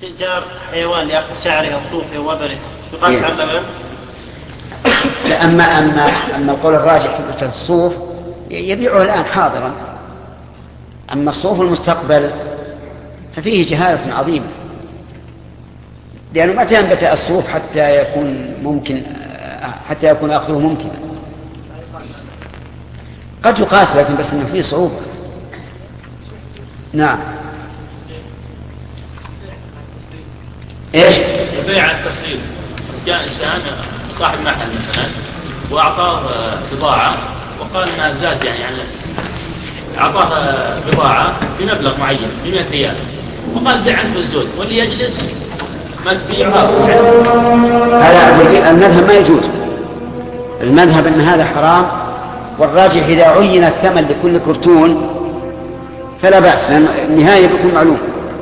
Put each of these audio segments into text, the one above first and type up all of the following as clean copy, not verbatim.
استئجار حيوان لأخذ شعره أو صوفه وبره يقاس على اللبن؟ لا، أما القول الراجح في مسألة الصوف يبيعه الآن حاضرا. أما الصوف المستقبل ففيه جهالة عظيمة، لأنه متى ينبت الصوف حتى يكون أخذه ممكنا. قد يقاس لكن بس إنه فيه صعوبة. نعم. إيش؟ بيع التسليم. جاء إنسان صاحب محل مثلا وأعطاه بضاعة وقال إنها زاد يعني أعطاه بضاعة بمبلغ معين ب100 ريال وقال بيع عنه الزود واللي يجلس ما تبيعها. هذا المذهب ما يجوز. المذهب أن هذا حرام، والراجح إذا عين الثمن لكل كرتون فلا بأس، لأن النهاية بيكون معلوم.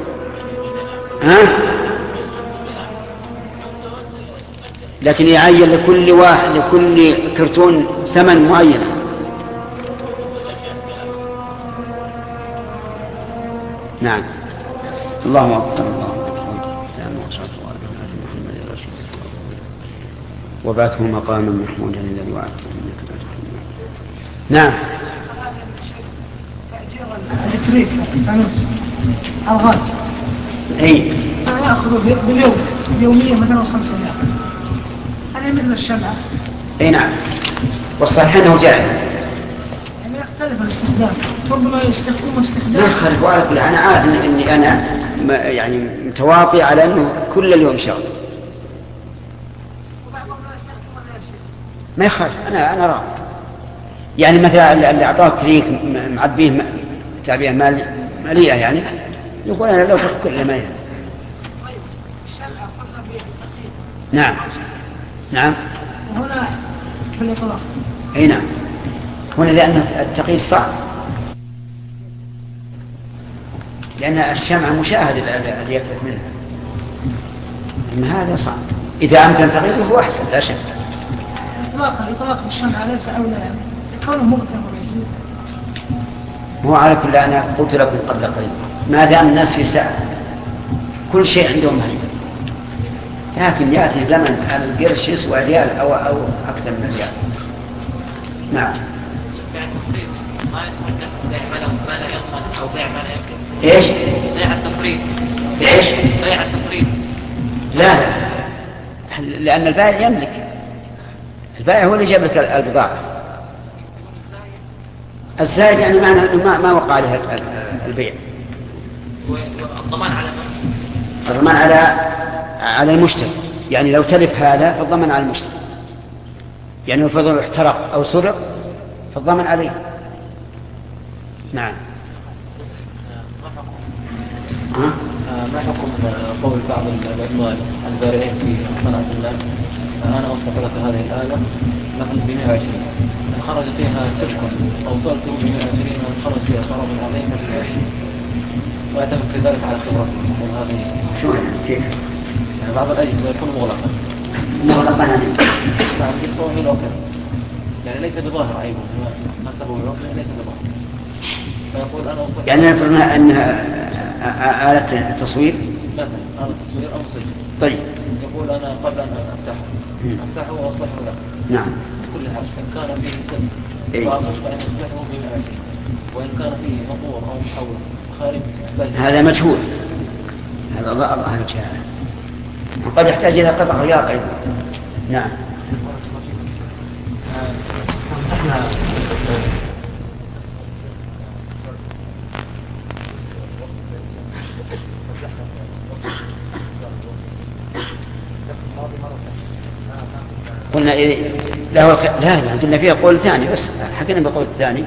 لكن يعين لكل كرتون ثمن معين. نعم. اللهم أكبر. وبعثه مقاما محمودا الذي وعدته. نعم. التريك فانوس الغاز اي ياخذ باليوم يوميا مثلا 5 ريال. هذا مثل الشمعة. اي نعم، والصحيح انه جائز. يعني يختلف الاستخدام، ربما يستخدمه استخدام. لا يختلف على كل. انا عارف اني انا يعني متواطئ على انه كل اليوم شغل. ما يخالف. انا راضي. يعني مثلا اللي اعطاه تريك معبيه تعبئه ماليه يعني يقول انا لو كنت كل ما يهم. نعم. نعم. هنا في الإطلاق. اي نعم. هنا لأن التقييد صعب، لأن الشمع مشاهد الذي يتلف منه. إن هذا صعب. إذا أمكن تقييده هو أحسن لا شك. الإطلاق بالشمع ليس أولى يعني كونه مغتم ويسير. هو على كل. أنا قلت لكم قبل قليل ما دام الناس في سعة كل شيء عندهم هيئة، لكن يأتي زمن القرش يسوى ريال أو أكثر من ريال. نعم. ما يتحدث بيع ما لا يضمن أو بيع ما لا يمكن. إيش؟ بيع التفريط. إيش؟ بيع التفريط. لا، لأن البائع يملك. البائع هو اللي جاب لك البضاعة. الزائد يعني معنى أنه ما وقع عليها البيع. والضمان على من؟ الضمان على المشتري. يعني لو تلف هذا فالضمان على المشتري. يعني لو فضل احترق أو سرق فالضمان عليه. نعم. ما حكم قول بعض العمال البارعين في صنعة الله أنا أصبح لك هذه الآلة مثلا ب120 إن خرج فيها سلك أو صلت ب120 وإن خرج فيها صراب عظيم ب120 ويعتمد في ذلك على خبرته هذه. شو كيف؟ يعني بعض الأجهزة يكون مغلقا. نعم بالصوم الوكر يعني ليس بظاهر عيبه ما سبب الوكر ليس بظاهر. فيقول أنا أصبح يعني نفرضنا أنها آلة تصوير مثلا آلة تصوير أو سجن. طيب يقول أنا قبل أن أفتحه وأصلحه له. نعم. كل حاجة إن كان فيه سجن فأصبح أن أصلحه ب120 وإن كان فيه مطور أو محول خارج هذا مجهول. هذا الله جهاله وقد يحتاج إلى قطع غيار أيضا. نعم. قلنا لا قلنا فيها قول ثاني بس حكينا بقول ثاني.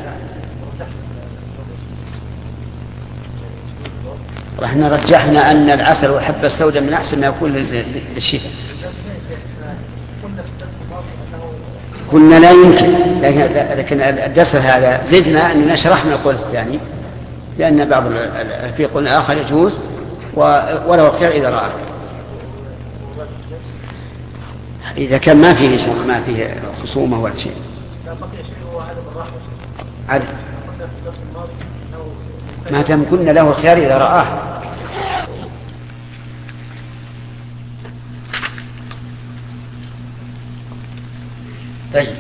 احنا رجحنا أن العسل والحبة السوداء من أحسن ما يكون للشفاء. قلنا لا يمكن، لكن الدرس هذا زدنا أننا شرحنا القول الثاني لأن بعض في قول آخر يجوز ولو الخير إذا رأى. إذا كان ما فيه خصومة ولا شيء. ما دام كنا له الخيار إذا رآه. طيب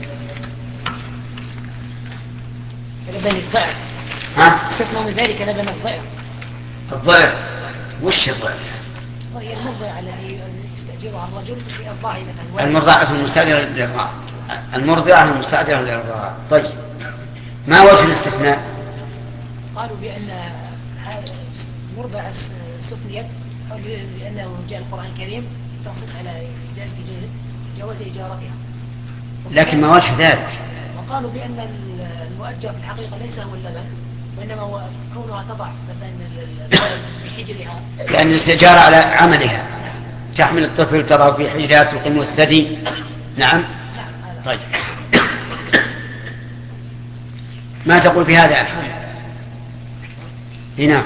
لبن الضعف. استثنى من ذلك لبن الضعف. الضعف وش الضعف؟ وهي المرضعة التي يستأجرها الرجل في أرضاعه مثلا. المرضعة المستأجرة للإرضاع. المرضعة المستأجرة للإرضاع. طيب ما وجه الاستثناء؟ قالوا بأن المرضعة استثنيت لأنه جاء القرآن الكريم تنصت على جواز إجارتها. لكن ما وجه ذلك؟ وقالوا بأن المؤجر في الحقيقة ليس هو اللبن، وإنما هو كونها تضع مثلا في حجرها، لأن الاستئجار على عملها، تحمل الطفل تضع في حجرها تقيم الثدي. نعم. طيب ما تقول في هذا أحمد؟ نعم.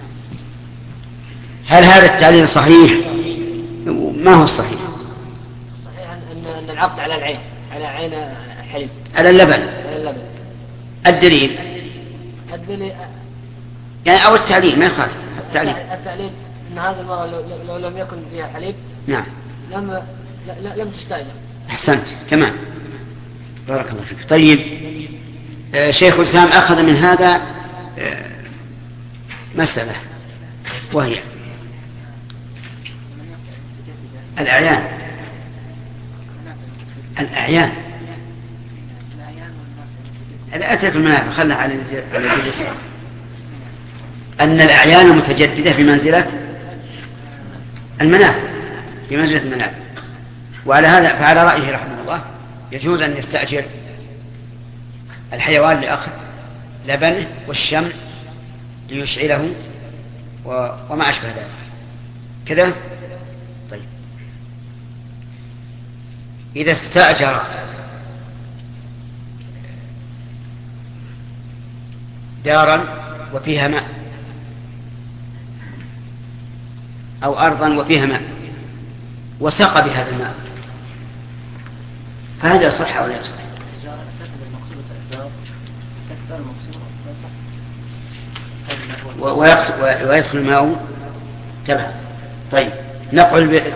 هل هذا التعليل صحيح؟ ما هو الصحيح؟ الصحيح أن العقد على العين، على عين حليب، على اللبن. على اللبن. الدليل يعني أو التعليل ما يخالف. التعليل أن هذه المرأة لو لم يكن فيها حليب نعم لم تستأجر. أحسنت تمام، بارك الله فيك. طيب شيخ الإسلام أخذ من هذا مسألة، وهي الأعيان. هذا أتى في المنافع، خلنا على الجلسة. أن الأعيان متجددة بمنزلة المنافع، بمنزلة المنافع. وعلى هذا فعلى رأيه رحمه الله يجوز أن يستأجر الحيوان لأخذ لبنه والشمع ليشعله وما أشبه ذلك كذا. طيب إذا استأجر دارا وفيها ماء أو أرضا وفيها ماء وسقى بهذا الماء، فهذا صح أو لا يصح؟ ويدخل الماء تبعا. طيب نقع البئر.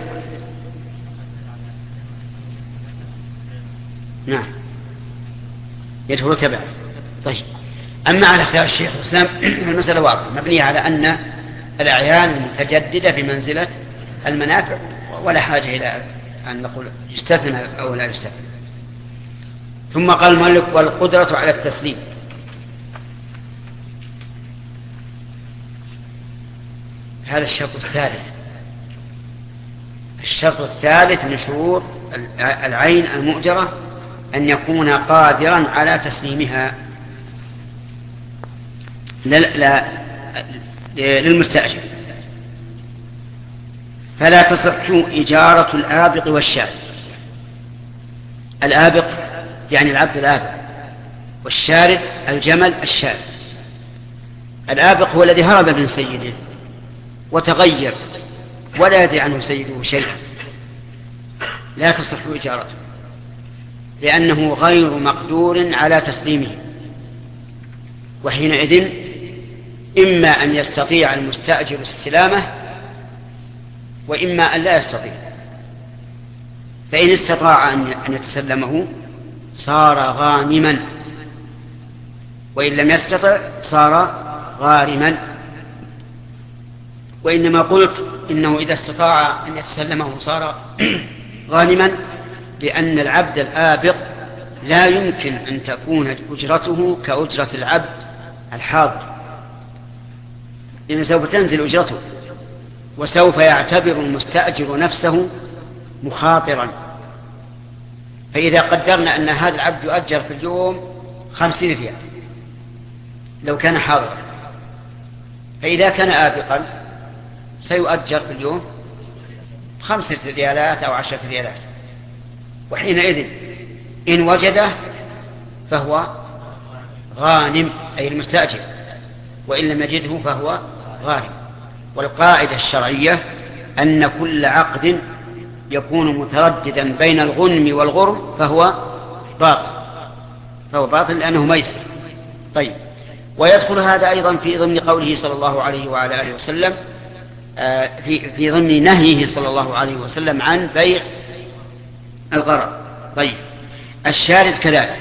نعم يدخل تبعا. طيب أما على اختيار الشيخ الإسلام المسألة واضحة مبنية على أن الأعيان متجددة بمنزلة المنافع، ولا حاجة إلى أن نقول يستثنى أو لا يستثنى. ثم قال المؤلف والقدرة على التسليم. هذا الشرط الثالث. الشرط الثالث من شروط العين المؤجرة أن يكون قادرا على تسليمها للمستأجر، فلا تصح إجارة الآبق والشارد. الآبق يعني العبد الآبق، والشارد الجمل الشارد. الآبق هو الذي هرب من سيده وتغير ولا يدري عنه سيده شيئا، لا تصح إجارته لأنه غير مقدور على تسليمه، وحينئذ إما أن يستطيع المستأجر استلامه وإما أن لا يستطيع. فإن استطاع أن يتسلمه صار غانما، وإن لم يستطع صار غارما. وإنما قلت إنه إذا استطاع أن يتسلمه صار غانما لأن العبد الآبق لا يمكن أن تكون أجرته كأجرة العبد الحاضر، لأنه سوف تنزل أجرته، وسوف يعتبر المستأجر نفسه مخاطرا. فإذا قدرنا أن هذا العبد يؤجر في اليوم 50 ريال لو كان حاضرا، فإذا كان آبقا سيؤجر في اليوم 5 ريالات أو 10 ريالات، وحينئذ إن وجده فهو غانم أي المستأجر، وإن لم يجده فهو غارم. والقاعدة الشرعية أن كل عقد يكون مترددا بين الغنم والغرم فهو باطل لأنه ميسر. طيب ويدخل هذا أيضا في ضمن قوله صلى الله عليه وعلى آله وسلم في ضمن نهيه صلى الله عليه وسلم عن بيع الغرر. طيب الشارد كذلك،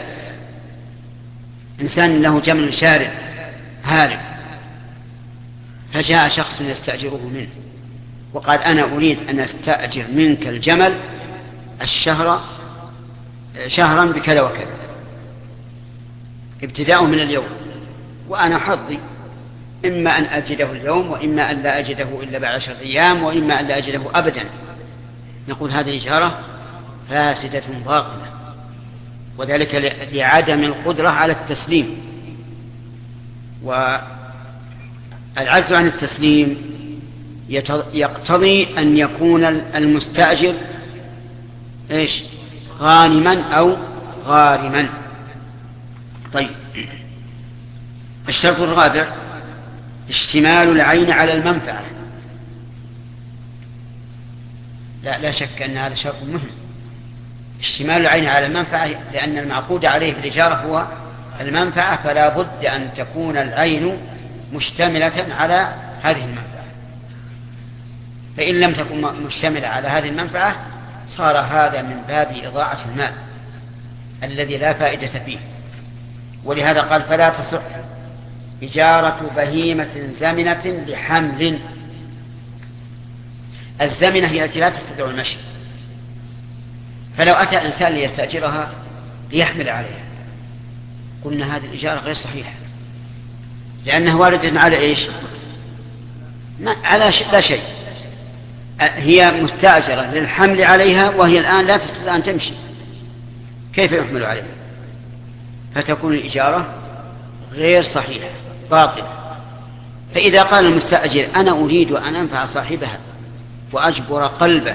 إنسان له جمل شارد هارب، فجاء شخص يستأجره منه وقال أنا أريد أن أستأجر منك الجمل شهرا بكذا وكذا، ابتداء من اليوم، وأنا حظي إما أن أجده اليوم وإما أن لا أجده إلا بعد 10 أيام وإما أن لا أجده أبدا. نقول هذه إجارة فاسدة باطلة، وذلك لعدم القدرة على التسليم، والعجز عن التسليم يقتضي أن يكون المستأجر غانما أو غارما. طيب، الشرط الرابع اشتمال العين على المنفعة. لا شك أن هذا شرط مهم، اشتمال العين على المنفعة، لأن المعقود عليه بالإجارة هو المنفعة، فلا بد أن تكون العين مشتملة على هذه المنفعة، فإن لم تكن مشتملة على هذه المنفعة صار هذا من باب إضاعة المال الذي لا فائدة فيه. ولهذا قال فلا تصح إجارة بهيمة زمنة لحمل. الزمنة هي التي لا تستطيع المشي، فلو أتى إنسان ليستأجرها ليحمل عليها قلنا هذه الإجارة غير صحيحة، لأنها واردة على على لا شيء، هي مستأجرة للحمل عليها وهي الآن لا تستطيع أن تمشي، كيف يحمل عليها؟ فتكون الإجارة غير صحيحة باطلة. فإذا قال المستأجر أنا أريد أن أنفع صاحبها وأجبر قلبه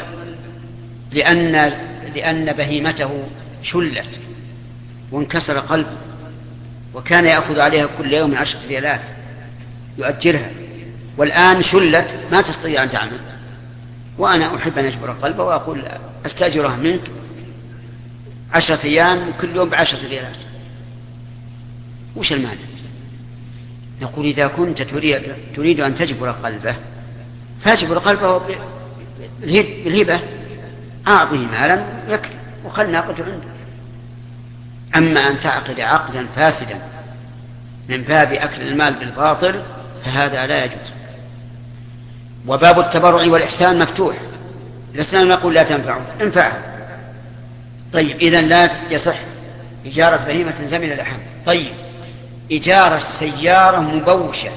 لأن بهيمته شلت وانكسر قلبه وكان يأخذ عليها كل يوم 10 ريالات يؤجرها، والآن شلت ما تستطيع أن تعمل، وأنا أحب أن أجبر قلبه وأقول أستأجرها منك 10 أيام كل يوم ب10 ريالات، وش المانع؟ نقول إذا كنت تريد أن تجبر قلبه فاجبر قلبه بالهبة، أعطه مالا يكفي وخل ناقته عنده. أما أن تعقد عقدا فاسدا من باب أكل المال بالباطل فهذا لا يجوز. وباب التبرع والإحسان مفتوح، الإسلام نقول لا انفعه. طيب، إذن لا يصح إجارة بهيمة زمن لحم. طيب، إجارة سيارة مبوشة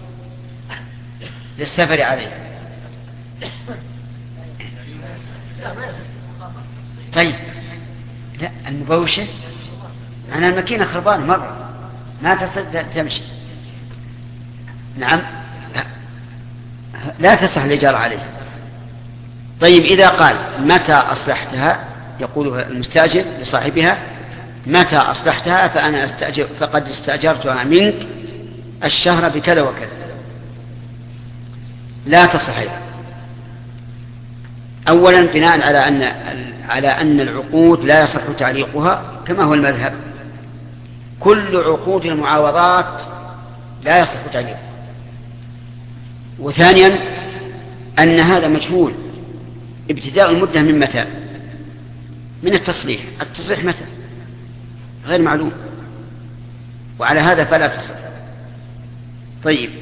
للسفر عليها. طيب، لا، المبوشة أنا الماكينة خربانة مرة ما تستطيع تمشي، نعم لا تصح الإجارة عليها. طيب، إذا قال متى أصلحتها، يقول المستأجر لصاحبها متى أصلحتها فأنا فقد استأجرتها منك الشهر بكذا وكذا، لا تصح. أولا بناء على أن العقود لا يصح تعليقها كما هو المذهب، كل عقود المعاوضات لا يصح تعليقها. وثانيا أن هذا مجهول، ابتداء المدة من متى؟ من التصليح متى؟ غير معلوم، وعلى هذا فلا تصح. طيب،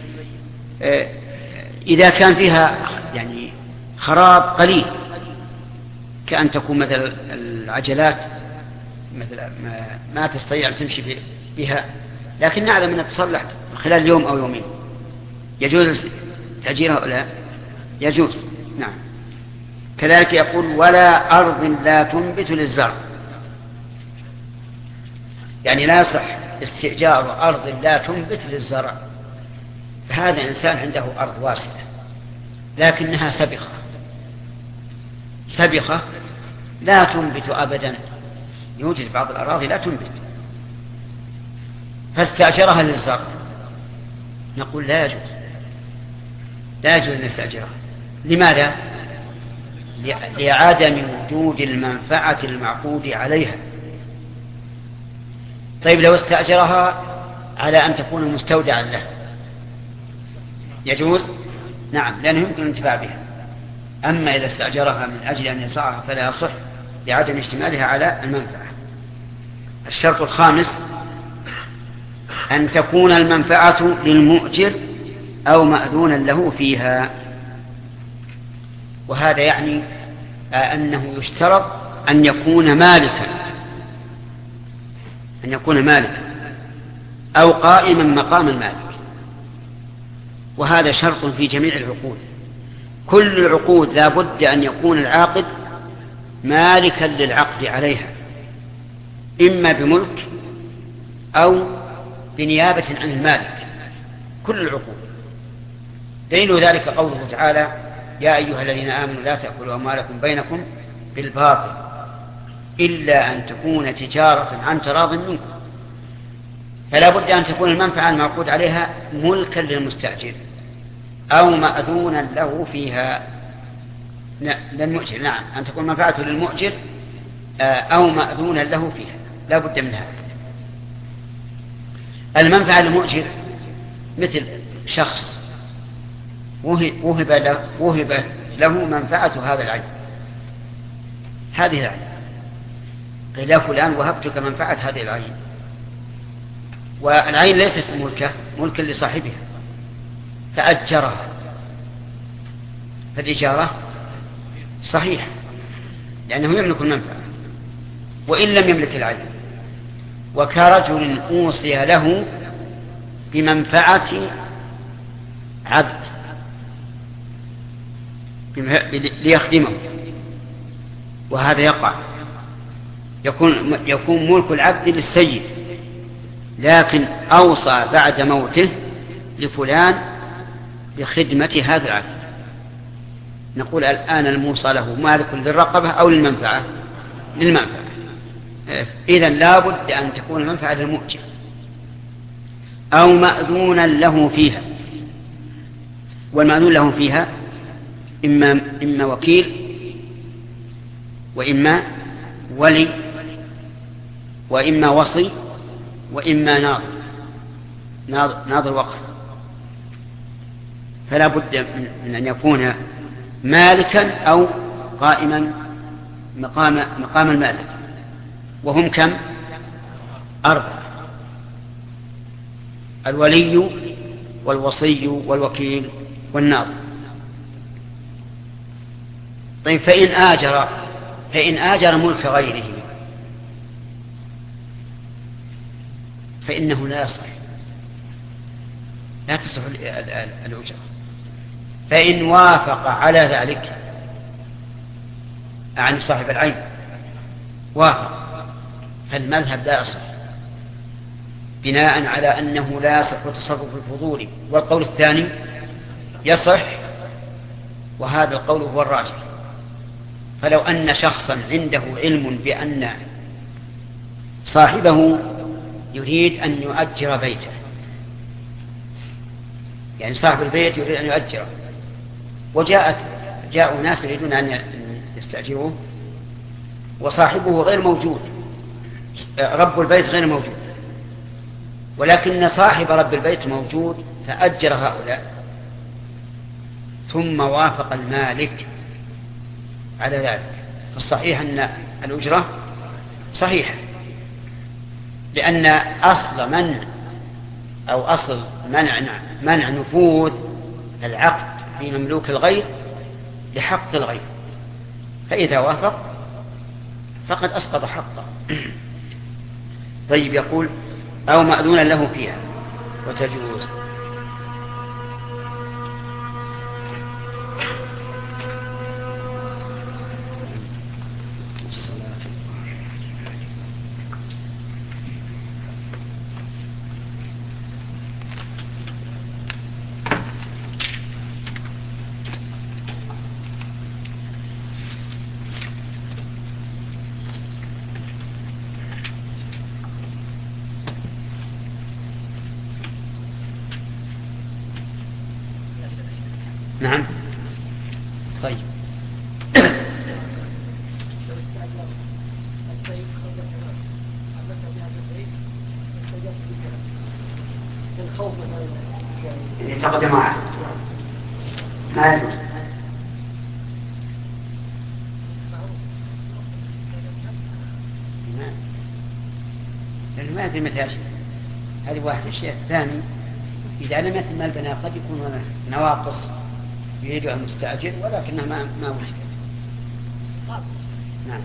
إذا كان فيها يعني خراب قليل كأن تكون مثل العجلات مثل ما تستطيع أن تمشي بها، لكن نعلم أنها تصلح خلال يوم أو يومين، يجوز تأجيرها أو لا؟ يجوز، نعم. كذلك يقول ولا أرض لا تنبت للزرع، يعني لا يصح استئجار أرض لا تنبت للزرع. هذا إنسان عنده أرض واسعة لكنها سبخة لا تنبت أبدا، يوجد بعض الأراضي لا تنبت، فاستأجرها للزرع، نقول لا يجوز أن يستأجرها. لماذا؟ لعدم وجود المنفعة المعقود عليها. طيب، لو استأجرها على أن تكون مستودعا له يجوز؟ نعم، لأنه يمكن الانتفاع بها. أما إذا استأجرها من أجل أن يصعها فلا يصح لعدم اشتمالها على المنفعة. الشرط الخامس أن تكون المنفعة للمؤجر أو مأذونا له فيها. وهذا يعني أنه يشترط أن يكون مالكا أو قائما مقام المالك، وهذا شرط في جميع العقود. كل العقود لا بد أن يكون العاقد مالكا للعقد عليها، إما بملك أو بنيابة عن المالك، كل العقود. دليل ذلك قوله تعالى: يا أيها الذين آمنوا لا تأكلوا أموالكم بينكم بالباطل إلا أن تكون تجارة عن تراض منكم. فلا بد أن تكون المنفعة المعقود عليها ملكا للمستأجر أو مأذونا له فيها للمؤجر. نعم، أن تكون منفعته للمؤجر أو مأذونا له فيها، لا بد من هذا. المنفعة للمؤجر مثل شخص وهب له منفعة هذا العين، هذه العين، قيل يا فلان وهبتك منفعة هذه العين، والعين ليست ملكا لصاحبها فأجرها، فالإجارة صحيح لأنه يملك المنفعة وإن لم يملك العين. وكرجل أوصي له بمنفعة عبد ليخدمه، وهذا يقع، يكون ملك العبد للسيد، لكن أوصى بعد موته لفلان بخدمة هذا العبد، نقول الآن الموصى له مالك للرقبة أو للمنفعة؟ للمنفعة. إذن لا بد أن تكون المنفعة للمؤجر أو مأذونا له فيها. والمأذون له فيها إما وكيل وإما ولي وإما وصي وإما ناظر وقف. فلا بد من أن يكون مالكا أو قائما مقام المالك، وهم كم؟ 4: الولي والوصي والوكيل والناظر. طيب فإن آجر ملك غيره فإنه لا يصح، لا تصح الأجرة. فإن وافق على ذلك عن صاحب العين وافق، فالمذهب لا يصح بناء على أنه لا يصح تصرف الفضول، والقول الثاني يصح، وهذا القول هو الراجح. فلو أن شخصا عنده علم بأن صاحبه يريد أن يؤجر بيته، يعني صاحب البيت يريد أن يؤجره، جاءوا ناس يريدون أن يستأجروه، وصاحبه غير موجود، رب البيت غير موجود، ولكن صاحب رب البيت موجود فأجر هؤلاء، ثم وافق المالك على ذلك، فالصحيح أن الأجرة صحيحة، لأن أصل منع نفوذ العقد في مملوك الغير لحق الغير، فإذا وافق فقد أسقط حقه. طيب، يقول أو مأذونا له فيها وتجوز. نعم. طيب، تقدم معه ما يجوز. ما يدري متى يجي. هذه واحد. الشيء الثاني إذا لم يتم البناء قد يكون هناك نواقص يريدها المستأجر ولكنها ما وجدت. نعم.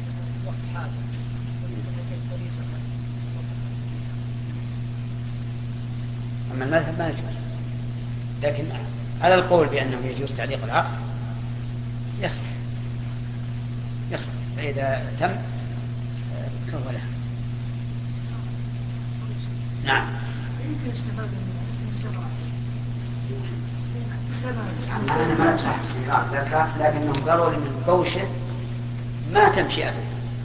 أما المذهب ما يجوز، لكن على القول بأنه يجوز تعليق العقد يصح فإذا تم فهو له. نعم. أنا ما أمسح السيارات لكنهم قالوا لي من بوشة ما تمشي أبدا.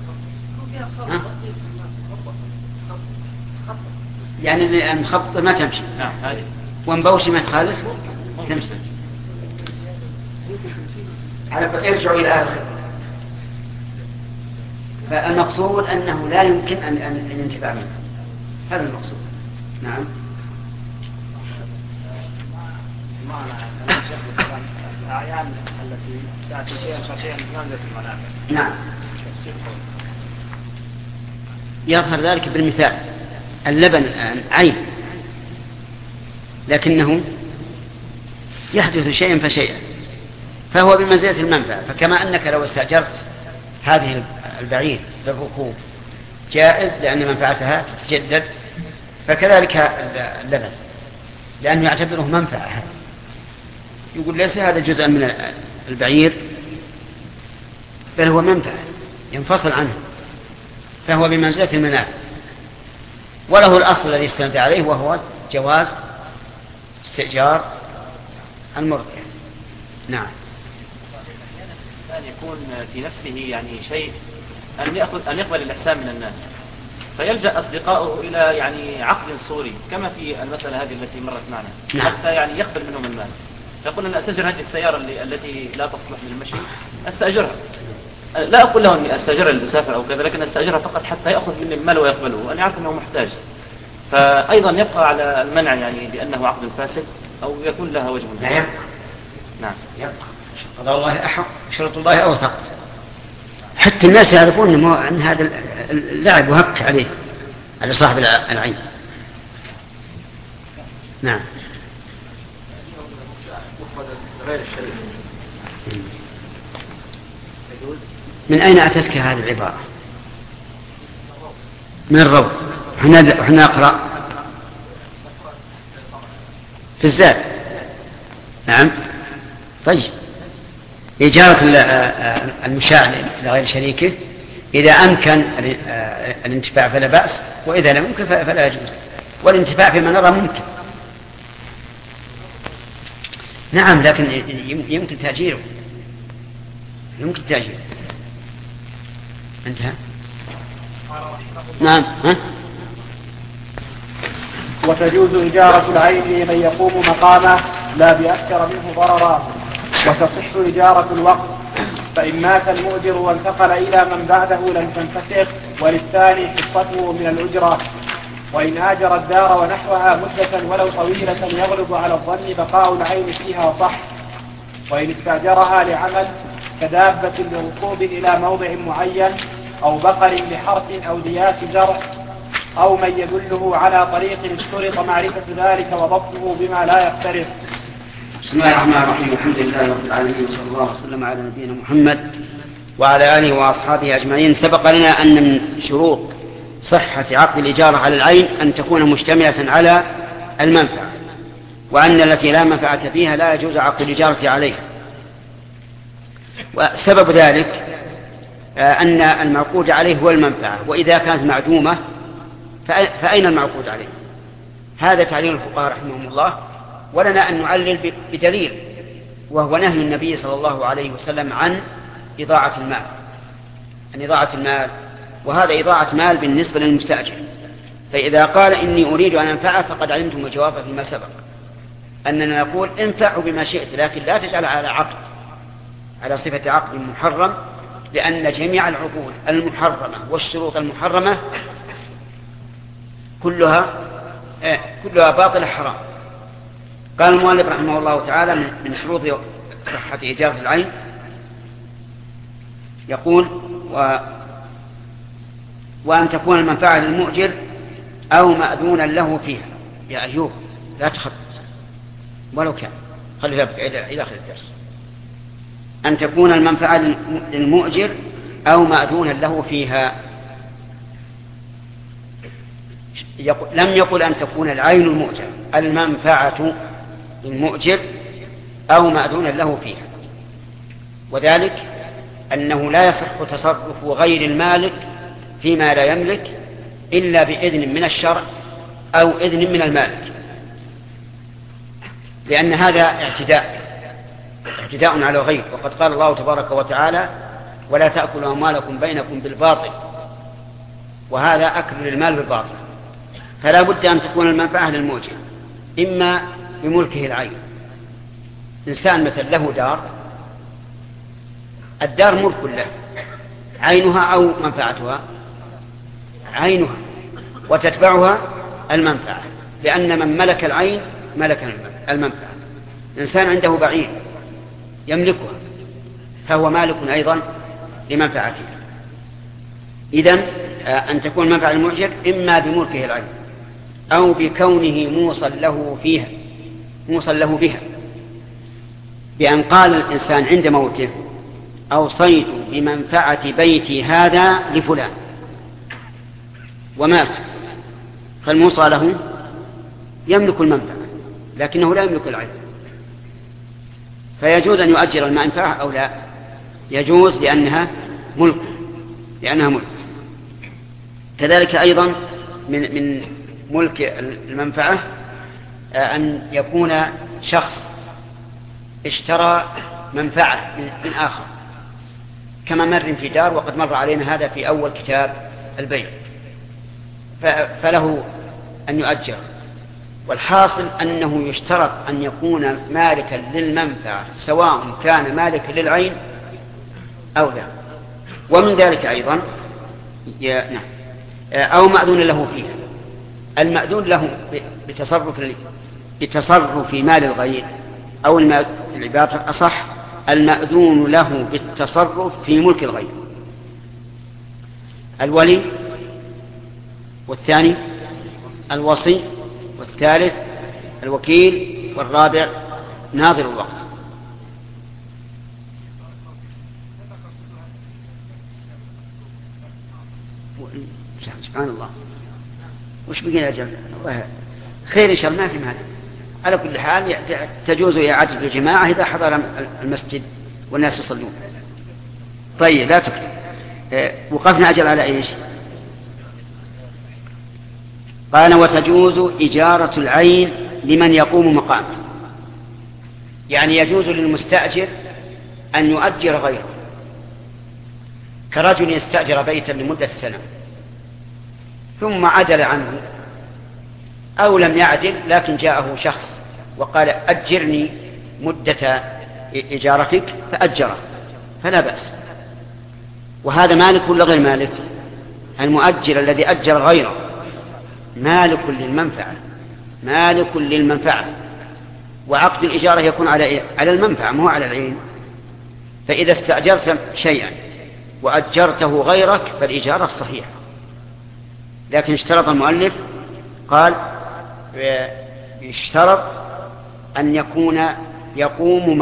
يعني المخبط ما تمشي. نعم. ومبوشة ما تخالف تمشي. ارجعوا إلى آخر. فالمقصود أنه لا يمكن أن ينتفع منه. هذا المقصود. نعم. الأعيان التي تأتي شيئا فشيئا ينزل في المنافع. نعم. يظهر ذلك بالمثال. اللبن عين لكنه يحدث شيئا فشيئا فهو بمنزلة المنفعة. فكما أنك لو استأجرت هذه البعير للركوب جائز لأن منفعتها تتجدد، فكذلك اللبن لأنه يعتبره منفعة. يقول ليس هذا جزءا من البعير بل هو منفعة ينفصل عنه، فهو بمنزلة المنافع وله الأصل الذي استند عليه وهو جواز استئجار المرضع. نعم. أن يكون في نفسه يعني شيء أن يقبل الإحسان من الناس فيلجأ أصدقائه إلى يعني عقد صوري كما في المسألة هذه التي مرت معنا. نعم. حتى يعني يقبل منهم المال. يقول أن أستأجر هذه السيارة التي لا تصلح للمشي أستأجرها. لا أقول له أني أستأجرها للمسافر أو كذا، لكن أستأجرها فقط حتى يأخذ مني المال ويقبله. أنا أعرف أنه محتاج. فأيضا يبقى على المنع يعني لأنه عقد فاسد أو يكون لها وجه. نعم. يبقى قضاء الله أحق شرط الله أوثق. حتى الناس يعرفون أن هذا اللعب وهك عليه على صاحب العين. نعم. من أين أتتك هذه العبارة؟ من الروض. احنا نقرأ في الزاد. نعم. طيب إجارة المشاع لغير شريكه إذا أمكن الانتفاع فلا بأس، وإذا لم يمكن فلا يجوز. والانتفاع فيما نرى ممكن. نعم، لكن يمكن تأجيره. انتهى. نعم. وتجوز إجارة العين لمن يقوم مقامه لا بأكثر منه ضررا، وتصح إجارة الوقت، فإن مات المؤجر وانتقل إلى من بعده لم تنفسخ وللثاني حصته من الأجرة. وإن آجر الدار ونحوها مدة ولو طويلة يغلب على الظن بقاء العين فيها صح. وإن استأجرها لعمل كدابة لركوب إلى موضع معين أو بقر لحرث أو ديات زرع أو من يدله على طريق اشترط معرفة ذلك وضبطه بما لا يقترف. بسم الله الرحمن الرحيم. الحمد لله رب العالمين وصلى الله وسلم على نبينا محمد وعلى آله وأصحابه أجمعين. سبق لنا أن من شروط صحة عقد الإجارة على العين أن تكون مشتملة على المنفعة، وأن التي لا منفعة فيها لا يجوز عقد الإجارة عليها. وسبب ذلك أن المعقود عليه هو المنفعة، وإذا كانت معدومة فأين المعقود عليه؟ هذا تعليل الفقهاء رحمهم الله. ولنا أن نعلل بدليل، وهو نهي النبي صلى الله عليه وسلم عن إضاعة المال، وهذا إضاعة مال بالنسبة للمستأجر. فإذا قال إني أريد أن أنفعه فقد علمتم الجواب فيما سبق، أننا نقول انفعوا بما شئت، لكن لا تجعل على صفة عقد محرم، لأن جميع العقود المحرمة والشروط المحرمة كلها باطلة حرام. قال المؤلف رحمه الله تعالى من شروط صحة إجارة العين يقول وأن تكون المنفعة للمؤجر أو مأذونا له فيها. يا أيوب لا تخط ولو كان، خليها إلى آخر الدرس. أن تكون المنفعة للمؤجر أو مأذونا له فيها. لم يقل أن تكون العين المؤجر، المنفعة للمؤجر أو مأذونا له فيها. وذلك أنه لا يصح تصرف غير المالك فيما لا يملك إلا بإذن من الشرع أو إذن من المالك، لأن هذا اعتداء على الغير. وقد قال الله تبارك وتعالى: ولا تأكلوا أموالكم بينكم بالباطل، وهذا أكل للمال بالباطل. فلا بد أن تكون المنفعة للمؤجر إما بملكه العين. إنسان مثل له دار، الدار ملك له، عينها أو منفعتها؟ عينها، وتتبعها المنفعة، لأن من ملك العين ملك المنفعة. إنسان عنده بعير يملكها فهو مالك أيضا لمنفعته. إذن أن تكون المنفعة للمؤجر إما بملكه العين أو بكونه موصل له بها، بأن قال الإنسان عند موته: أوصيت بمنفعة بيتي هذا لفلان، ومات، فالموصى له يملك المنفعة لكنه لا يملك العين، فيجوز أن يؤجر المنفعة أو لا؟ يجوز، لأنها ملك. كذلك أيضا من ملك المنفعة أن يكون شخص اشترى منفعة من آخر، كما مر في دار، وقد مر علينا هذا في أول كتاب البيع، فله أن يؤجر. والحاصل أنه يشترط أن يكون مالكا للمنفعة سواء كان مالكا للعين أو لا. ومن ذلك أيضا أو مأذون له فيها. المأذون له بتصرف في مال الغير، أو العبارة أصح المأذون له بالتصرف في ملك الغير: الولي، والثاني الوصي، والثالث الوكيل، والرابع ناظر الوقت. سبحان الله، وش بقينا أجل؟ الله خير إن شاء الله، ما في مال. على كل حال تجوز إعادة الجماعة إذا حضر المسجد والناس يصلون. طيب، لا تكتب. وقفنا أجل على إيش؟ قال: وتجوز إجارة العين لمن يقوم مقامه. يعني يجوز للمستأجر أن يؤجر غيره، كرجل يستأجر بيتا لمدة سنة ثم عدل عنه، أو لم يعدل لكن جاءه شخص وقال: أجرني مدة إجارتك، فأجره، فلا بأس. وهذا مالك ولا غير مالك؟ المؤجر الذي أجر غيره مالك للمنفعة، وعقد الإجارة يكون على المنفعة، مو على العين. فإذا استأجرت شيئا وأجرته غيرك فالإجارة صحيحة، لكن اشترط المؤلف، قال: يشترط أن يقوم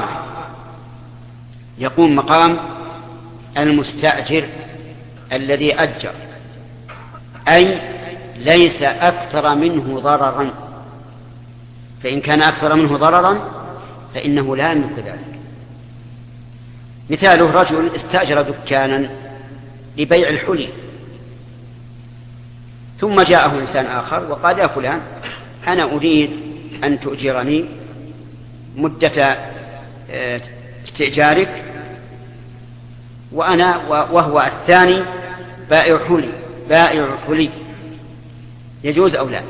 مقام المستأجر الذي أجر، أي ليس أكثر منه ضررا. فإن كان أكثر منه ضررا فإنه لا يملك ذلك. مثاله: رجل استأجر دكانا لبيع الحلي، ثم جاءه إنسان آخر وقال: يا فلان، أنا أريد أن تؤجرني مدة استئجارك، وهو الثاني بائع حلي، يجوز أو لا؟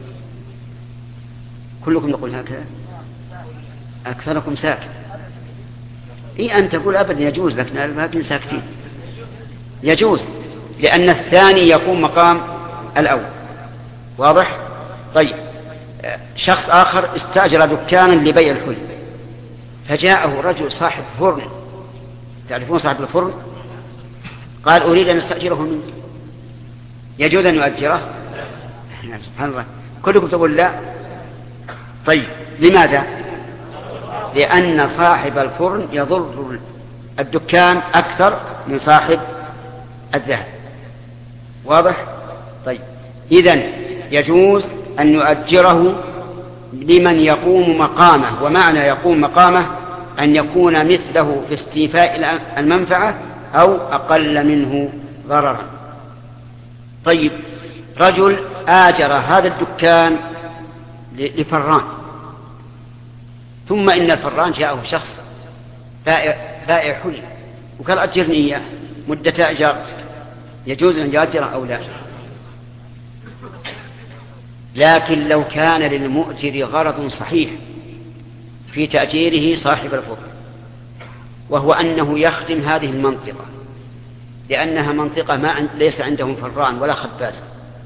كلكم يقول هكذا، أكثركم ساكت. أن تقول أبدا يجوز، لكن ساكتين. يجوز، لأن الثاني يقوم مقام الأول. واضح؟ طيب، شخص آخر استأجر دكانا لبيع الحلي، فجاءه رجل صاحب فرن، تعرفون صاحب الفرن، قال: أريد أن أستأجره منك، يجوز أن يؤجره؟ سبحان الله، كلكم تقول لا. طيب لماذا؟ لأن صاحب الفرن يضر الدكان أكثر من صاحب الذهب. واضح؟ طيب إذن يجوز أن يؤجره لمن يقوم مقامه، ومعنى يقوم مقامه أن يكون مثله في استيفاء المنفعة أو أقل منه ضررا. طيب رجل آجر هذا الدكان لفران، ثم إن الفران جاءه شخص بائع حلي وقال أجرني إياه مدة إجارتك، يجوز أن يؤجر أو لا؟ لكن لو كان للمؤجر غرض صحيح في تأجيره صاحب الفرن، وهو أنه يخدم هذه المنطقة لأنها منطقة ليس عندهم فران ولا خباز،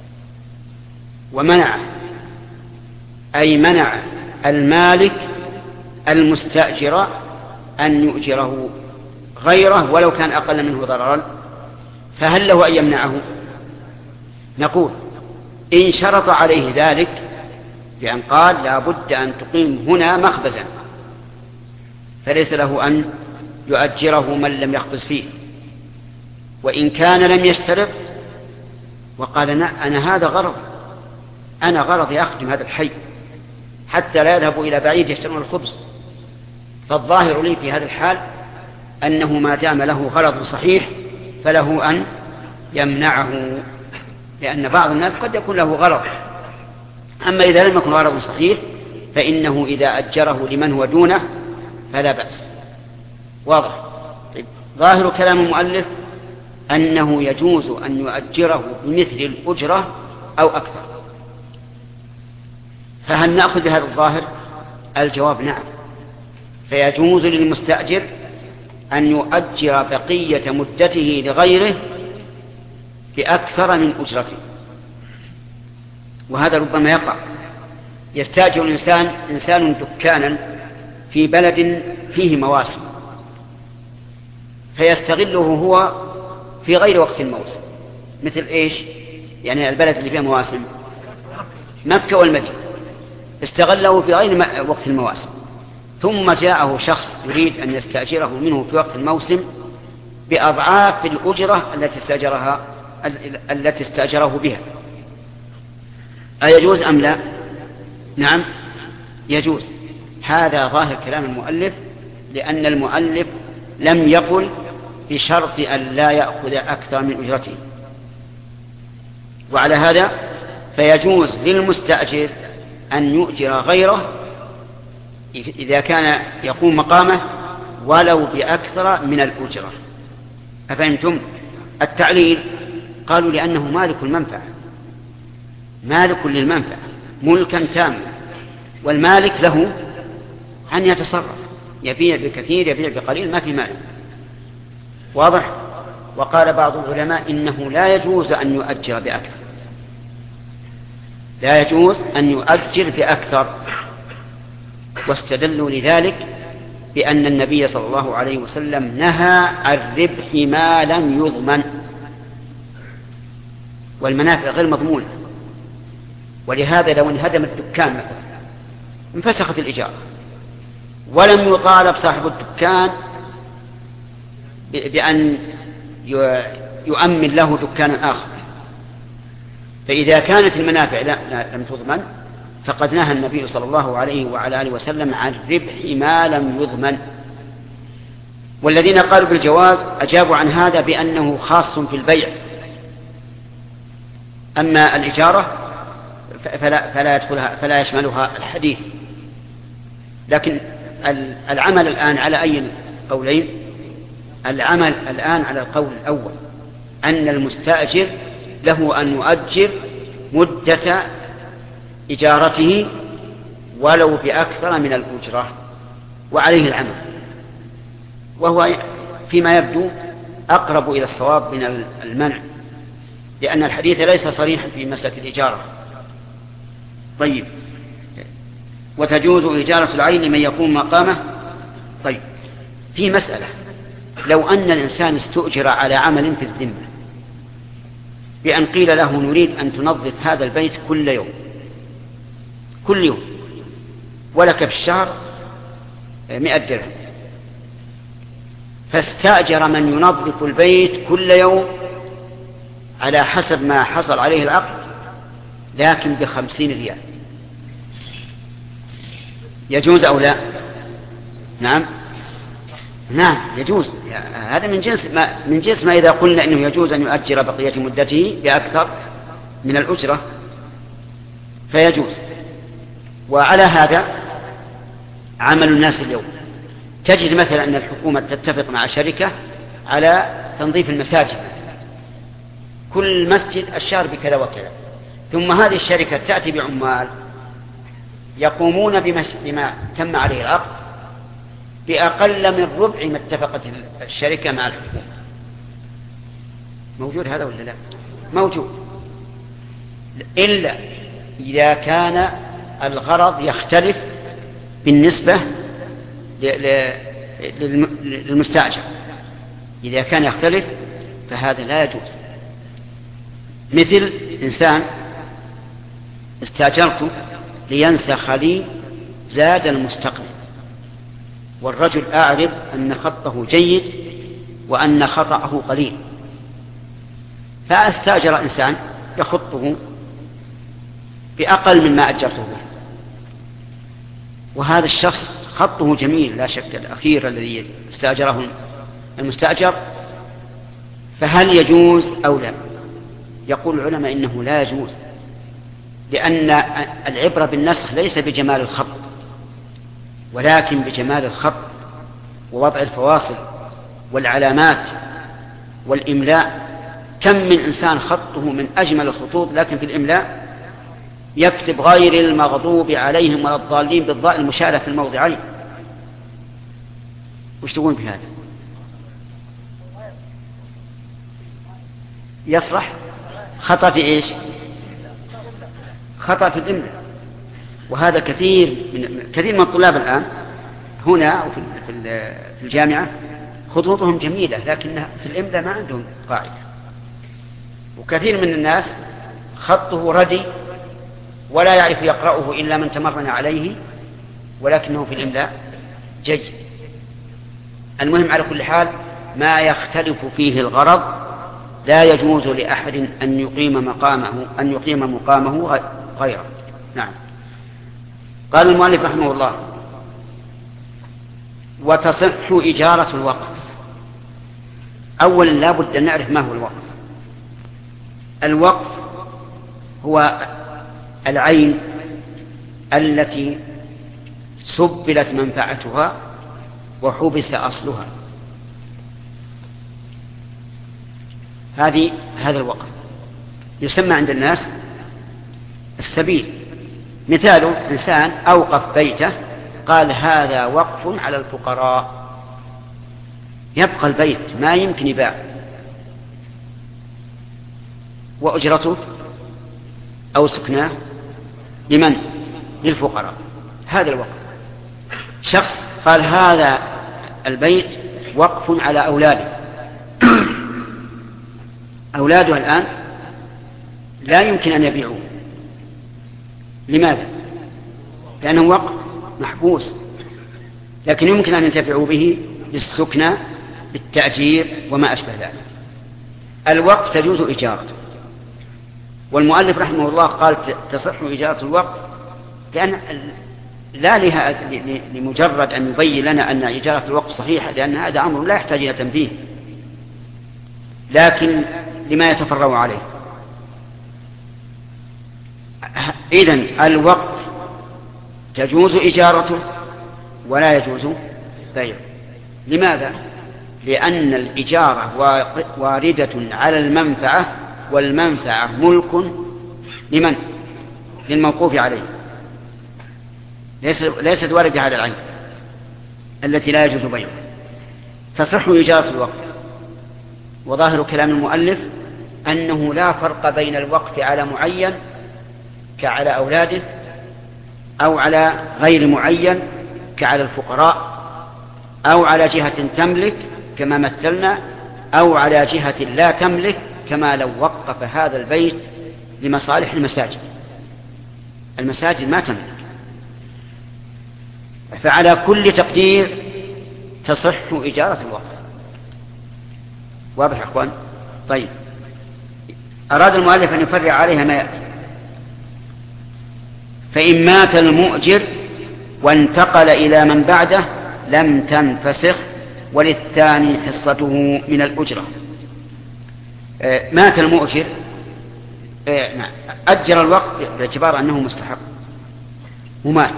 ومنع أي منع المالك المستأجر أن يؤجره غيره ولو كان أقل منه ضررا، فهل له أن يمنعه؟ نقول إن شرط عليه ذلك بأن قال لا بد أن تقيم هنا مخبزا، فليس له أن يؤجره من لم يخبز فيه. وإن كان لم يشترط وقال أنا هذا غرض، أنا غرضي أخدم هذا الحي حتى لا يذهبوا إلى بعيد يشترون الخبز، فالظاهر لي في هذا الحال أنه ما دام له غرض صحيح فله أن يمنعه، لأن بعض الناس قد يكون له غرض. أما إذا لم يكن غرض صحيح فإنه إذا أجره لمن هو دونه فلا بأس. واضح؟ طيب. ظاهر كلام المؤلف أنه يجوز أن يؤجره بمثل الأجرة أو أكثر، فهل نأخذ بهذا الظاهر؟ الجواب نعم، فيجوز للمستأجر أن يؤجر بقية مدته لغيره بأكثر من أجرته. وهذا ربما يقع، يستأجر إنسان دكانا في بلد فيه مواسم فيستغله هو في غير وقت الموسم، مثل إيش؟ يعني البلد اللي فيه مواسم مكة والمدينة استغله في غير وقت المواسم، ثم جاءه شخص يريد أن يستأجره منه في وقت الموسم بأضعاف الأجرة التي استأجره بها. أيجوز أم لا؟ نعم يجوز. هذا ظاهر كلام المؤلف، لأن المؤلف لم يقل بشرط أن لا يأخذ أكثر من أجرته. وعلى هذا فيجوز للمستأجر أن يؤجر غيره إذا كان يقوم مقامه ولو بأكثر من الأجرة. أفهمتم؟ التعليل قالوا لأنه مالك المنفعة، مالك للمنفعة ملكا تاما، والمالك له أن يتصرف، يبيع بكثير يبيع بقليل ما في مال. واضح؟ وقال بعض العلماء إنه لا يجوز أن يؤجر بأكثر، لا يجوز أن يؤجر بأكثر، واستدلوا لذلك بأن النبي صلى الله عليه وسلم نهى عن ربح ما لم يضمن، والمنافع غير مضمونة. ولهذا لو انهدم الدكان مثلا انفسخت الإجارة ولم يطالب صاحب الدكان بأن يؤمن له دكانا آخر، فإذا كانت المنافع لم تضمن فقد نهى النبي صلى الله عليه وعلى آله وسلم عن ربح ما لم يضمن. والذين قالوا بالجواز أجابوا عن هذا بأنه خاص في البيع، أما الإجارة فلا يشملها الحديث. لكن العمل الآن على أي قولين؟ العمل الآن على القول الأول، أن المستأجر له أن يؤجر مدة إجارته ولو بأكثر من الأجرة، وعليه العمل، وهو فيما يبدو أقرب إلى الصواب من المنع، لأن الحديث ليس صريحا في مسألة الإجارة. طيب. وتجوز إجارة العين لمن يقوم مقامه. طيب، في مسألة، لو أن الإنسان استؤجر على عمل في الذمة بأن قيل له نريد أن تنظف هذا البيت كل يوم ولك في الشهر 100 درهم، فاستأجر من ينظف البيت كل يوم على حسب ما حصل عليه العقد، لكن ب50 ريال. يجوز أو لا؟ نعم يجوز. هذا من جنس ما إذا قلنا إنه يجوز أن يؤجر بقية مدته بأكثر من الأجرة فيجوز. وعلى هذا عمل الناس اليوم. تجد مثلا أن الحكومة تتفق مع شركة على تنظيف المساجد، كل مسجد الشهر بكذا وكذا، ثم هذه الشركة تأتي بعمال يقومون بما تم عليه العقد بأقل من ربع ما اتفقت الشركة مع الحكومة. موجود هذا ولا لا؟ موجود، إلا إذا كان الغرض يختلف بالنسبة للمستأجر. إذا كان يختلف فهذا لا يجوز. مثل إنسان استأجرته لينسخ لي زاد المستقبل، والرجل أعرف أن خطه جيد وأن خطأه قليل، فأستأجر إنسان يخطه بأقل مما أجرته به، وهذا الشخص خطه جميل لا شك، الأخير الذي استأجره المستأجر، فهل يجوز أو لا؟ يقول العلماء إنه لا يجوز، لأن العبرة بالنسخ ليس بجمال الخط ولكن بجمال الخط ووضع الفواصل والعلامات والإملاء. كم من إنسان خطه من أجمل الخطوط لكن في الإملاء يكتب غير المغضوب عليهم ولا الضالين بالضاء المشالة في الموضعين. وش تقول بهذا؟ يصلح خطأ في إيش؟ خطأ في الإملاء. وهذا كثير من الطلاب الآن هنا وفي الجامعة خطوطهم جميلة لكن في الإملاء ما عندهم قاعدة. وكثير من الناس خطه ردي ولا يعرف يقرأه إلا من تمرن عليه، ولكنه في الإملاء جيد. المهم على كل حال ما يختلف فيه الغرض لا يجوز لأحد أن يقيم مقامه غيره. نعم. قال المؤلف رحمه الله: وتصح إجارة الوقف. أولا لا بد أن نعرف ما هو الوقف. الوقف هو العين التي سبلت منفعتها وحبس أصلها، هذا الوقف يسمى عند الناس السبيل. مثاله إنسان أوقف بيته قال هذا وقف على الفقراء، يبقى البيت ما يمكن يباع، وأجرته أو سكناه لمن؟ للفقراء. هذا الوقف. شخص قال هذا البيت وقف على أولاده، أولاده الآن لا يمكن أن يبيعوه. لماذا؟ لأنه وقف محبوس، لكن يمكن أن ينتفعوا به بالسكنى بالتأجير وما أشبه ذلك. الوقف تجوز إجارته. والمؤلف رحمه الله قال تصح إجارة الوقف لأن لا لمجرد أن يبين لنا أن إجارة الوقف صحيحة، لأن هذا أمر لا يحتاج إلى تنبيه، لكن لما يتفرع عليه. إذن الوقف تجوز إجارته ولا يجوز بيعه. لماذا؟ لأن الإجارة واردة على المنفعة، والمنفعة ملك لمن؟ للموقوف عليه، ليست واردة على العين التي لا يجوز بيعها. تصح إجارة الوقف. وظاهر كلام المؤلف أنه لا فرق بين الوقف على معين كعلى أولاده، أو على غير معين كعلى الفقراء، أو على جهة تملك كما مثلنا، أو على جهة لا تملك كما لو وقف هذا البيت لمصالح المساجد ما تملك. فعلى كل تقدير تصح إجارة الوقف. واضح يا أخوان؟ طيب، أراد المؤلف أن يفرع عليها ما يأتي. فإن مات المؤجر وانتقل إلى من بعده لم تنفسخ، وللثاني حصته من الأجرة. مات المؤجر، أجر الوقت باعتبار أنه مستحق ومات،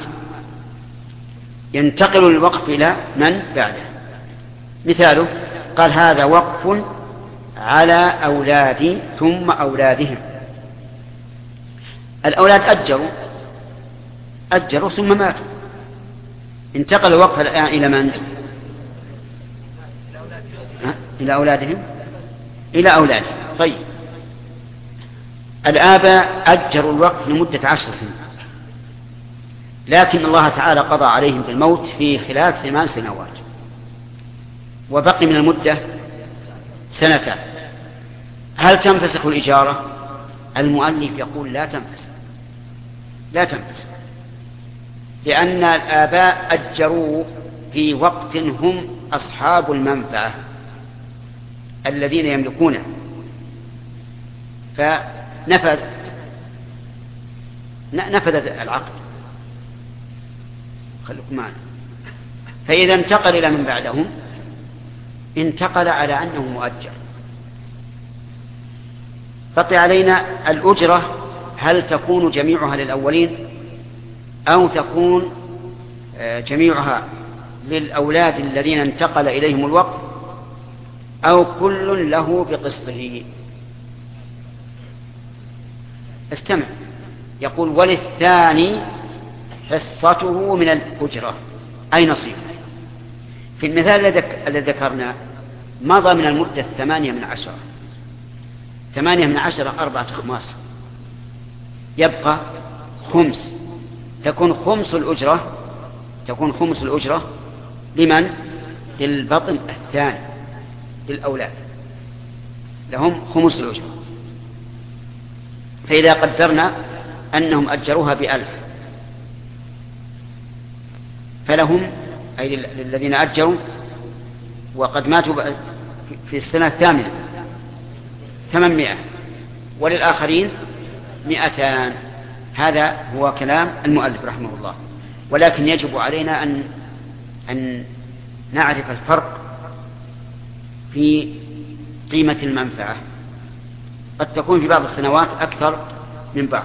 ينتقل الوقف إلى من بعده. مثاله قال هذا وقف على أولادي ثم أولادهم. الأولاد أجروا ثم ماتوا، انتقل الوقف الآن إلى من؟ إلى أولادهم، إلى أولادهم. طيب، الآباء أجروا الوقف لمدة 10 سنين، لكن الله تعالى قضى عليهم بالموت في خلال 8 سنوات، وبقي من المدة 2 سنين. هل تنفسخ الإجارة؟ المؤلف يقول لا تنفسخ، لأن الآباء أجروا في وقت هم أصحاب المنفعة الذين يملكونه، فنفذ العقد. خليكم معنا. فإذا انتقل إلى من بعدهم انتقل على أنه مؤجر. بقي علينا الأجرة، هل تكون جميعها للأولين أو تكون جميعها للأولاد الذين انتقل إليهم الوقت، أو كل له بقسطه؟ استمع، يقول وللثاني حصته من الأجرة، أي نصيب. في المثال الذي ذكرنا مضى من المدة 8/10، 8/10 4 أخماس، يبقى خمس، تكون خمس الأجرة لمن؟ للبطن الثاني، للأولاد لهم خمس الأجرة. فإذا قدرنا أنهم أجروها ب1000 فلهم، أي للذين أجروا وقد ماتوا في السنة 8 800، وللآخرين 200. هذا هو كلام المؤلف رحمه الله. ولكن يجب علينا أن نعرف الفرق في قيمة المنفعة، قد تكون في بعض السنوات أكثر من بعض،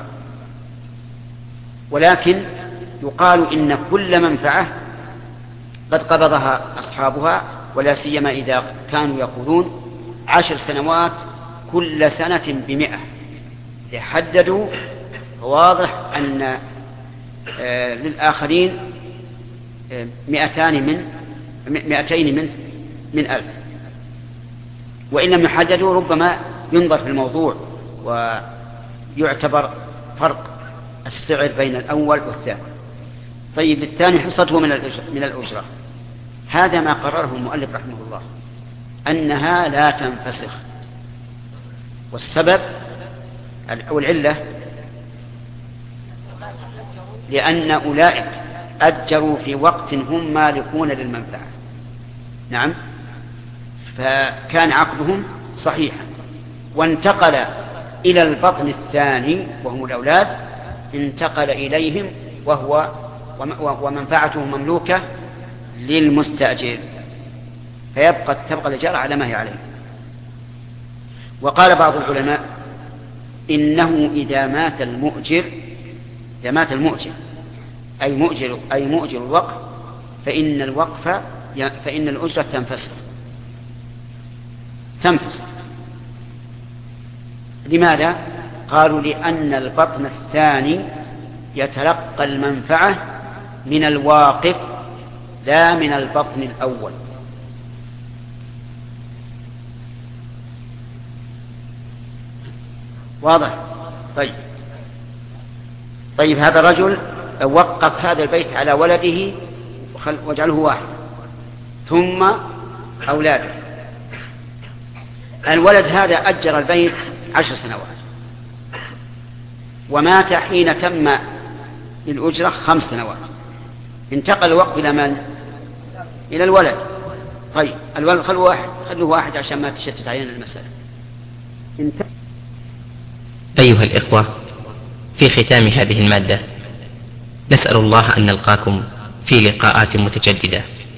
ولكن يقال إن كل منفعة قد قبضها أصحابها، ولا سيما إذا كانوا يقولون 10 سنوات كل سنة ب100. يحددوا، واضح أن للآخرين 200 من 1000. وإن لم يحددوا ربما ينظر في الموضوع ويعتبر فرق السعر بين الأول والثاني. طيب، الثاني حصته من الأجرة. هذا ما قرره المؤلف رحمه الله، أنها لا تنفسخ. والسبب أو العلة لأن أولئك أجروا في وقت هم مالكون للمنفعة. نعم، فكان عقدهم صحيحا، وانتقل إلى البطن الثاني وهم الأولاد، انتقل إليهم ومنفعته مملوكة للمستأجر، تبقى الإجارة على ما هي عليه. وقال بعض العلماء إنه إذا مات المؤجر أي مؤجر الوقف، فإن الأجرة تنفسخ. لماذا؟ قالوا لأن البطن الثاني يتلقى المنفعة من الواقف لا من البطن الأول. واضح؟ طيب، هذا الرجل وقف هذا البيت على ولده واجعله واحد ثم أولاده، الولد هذا أجر البيت 10 سنوات ومات حين تم للأجرة 5 سنوات، انتقل الوقت إلى من؟ إلى الولد. طيب الولد خلوه واحد عشان ما تشتت علينا المسألة. أيها الإخوة، في ختام هذه المادة نسأل الله أن نلقاكم في لقاءات متجددة.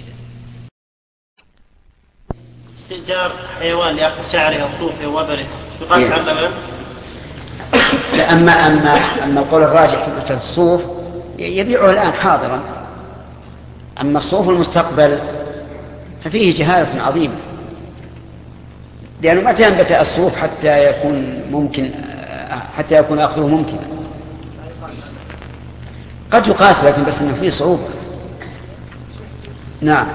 استئجار حيوان لأخذ شعره أو صوفه وبره يقاس على اللبن؟ لا، أما القول الراجح في مثل الصوف يبيعه الآن حاضرا، أما الصوف المستقبل ففيه جهالة عظيمة، لأنه متى ينبت الصوف حتى يكون أخذه ممكنا. قد يقاس لكن بس أنه فيه صعوبة. نعم.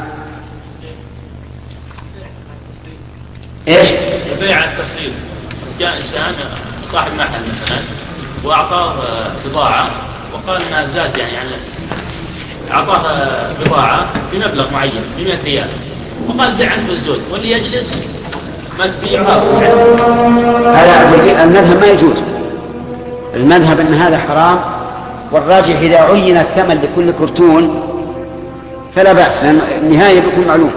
إيش؟ البيع التسليم. جاء إنسان صاحب محل مثلا وأعطاه بضاعة وقال أنها زاد يعني أعطاه بضاعة بمبلغ معين ب100 ريال وقال بيع أنت بالزود واللي يجلس ما تبيعها. هذا المذهب ما يجوز. المذهب أن هذا حرام، والراجح إذا عين الثمن لكل كرتون فلا بأس، لأن النهاية بيكون معلوم.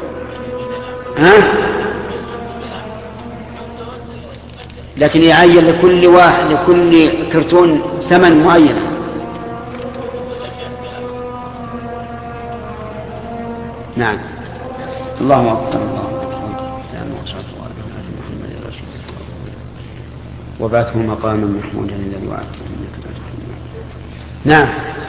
لكن يعين لكل كرتون ثمن معين. نعم. اللهم أكبر. وبعثه مقاما محمودا الذي وعدته. نعم.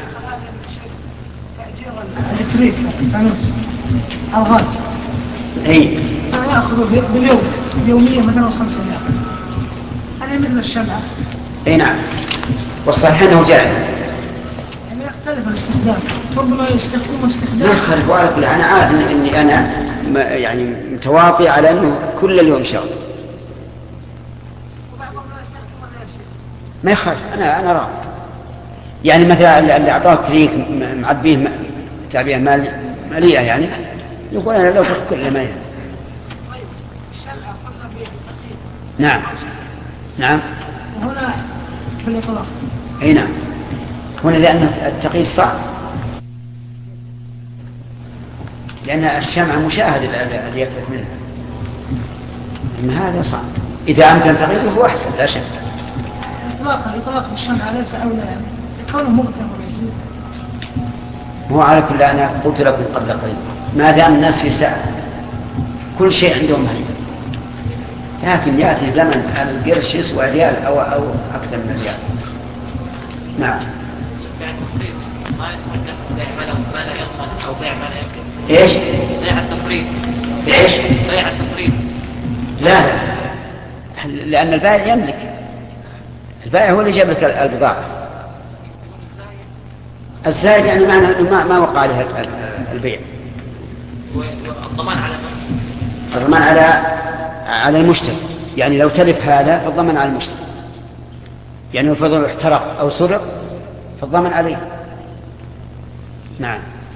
التريك فانوس الغاز أنا يأخذ باليومية مثلا 5 ريال، أنا مثل الشمعة. نعم. والصحيح أنه جائز. يعني يختلف الاستخدام، ربما يستخدمه استخدام. لا خلف وعلى كل. أنا عارف إني أنا يعني متواطئ على أنه كل اليوم شغل. ما يخالف. أنا راضي. يعني مثلا اللي أعطاه تريك معبيه تعبئة مالية يعني يقول أنا لو كنت كل ما يعني. نعم. نعم. هنا في الإطلاق. نعم. هنا لأن التقييد صعب، لأن الشمع مشاهد الذي يتلف منه، أما هذا صعب. إذا أمكن تقييده هو أحسن لا شك. الإطلاق بالشمع ليس أولى يعني كونه مغتم ويزيد. هو على كل. أنا قلت لكم قبل قليل ما دام الناس في ساعة كل شيء عندهم هيبة، لكن يأتي زمن القرش يسوى ريال أو أكثر من ريال. نعم. إيش؟ بيع التفريط. إيش؟ بيع التفريط. لا لأن البائع يملك. البائع هو اللي جاب لك البضاعة. الزائد يعني معنى أنه ما وقع عليها البيع. والضمان على من؟ الضمان على المشتري. يعني لو تلف هذا فالضمان على المشتري، يعني لو فضل احترق أو سرق فالضمان عليه. نعم.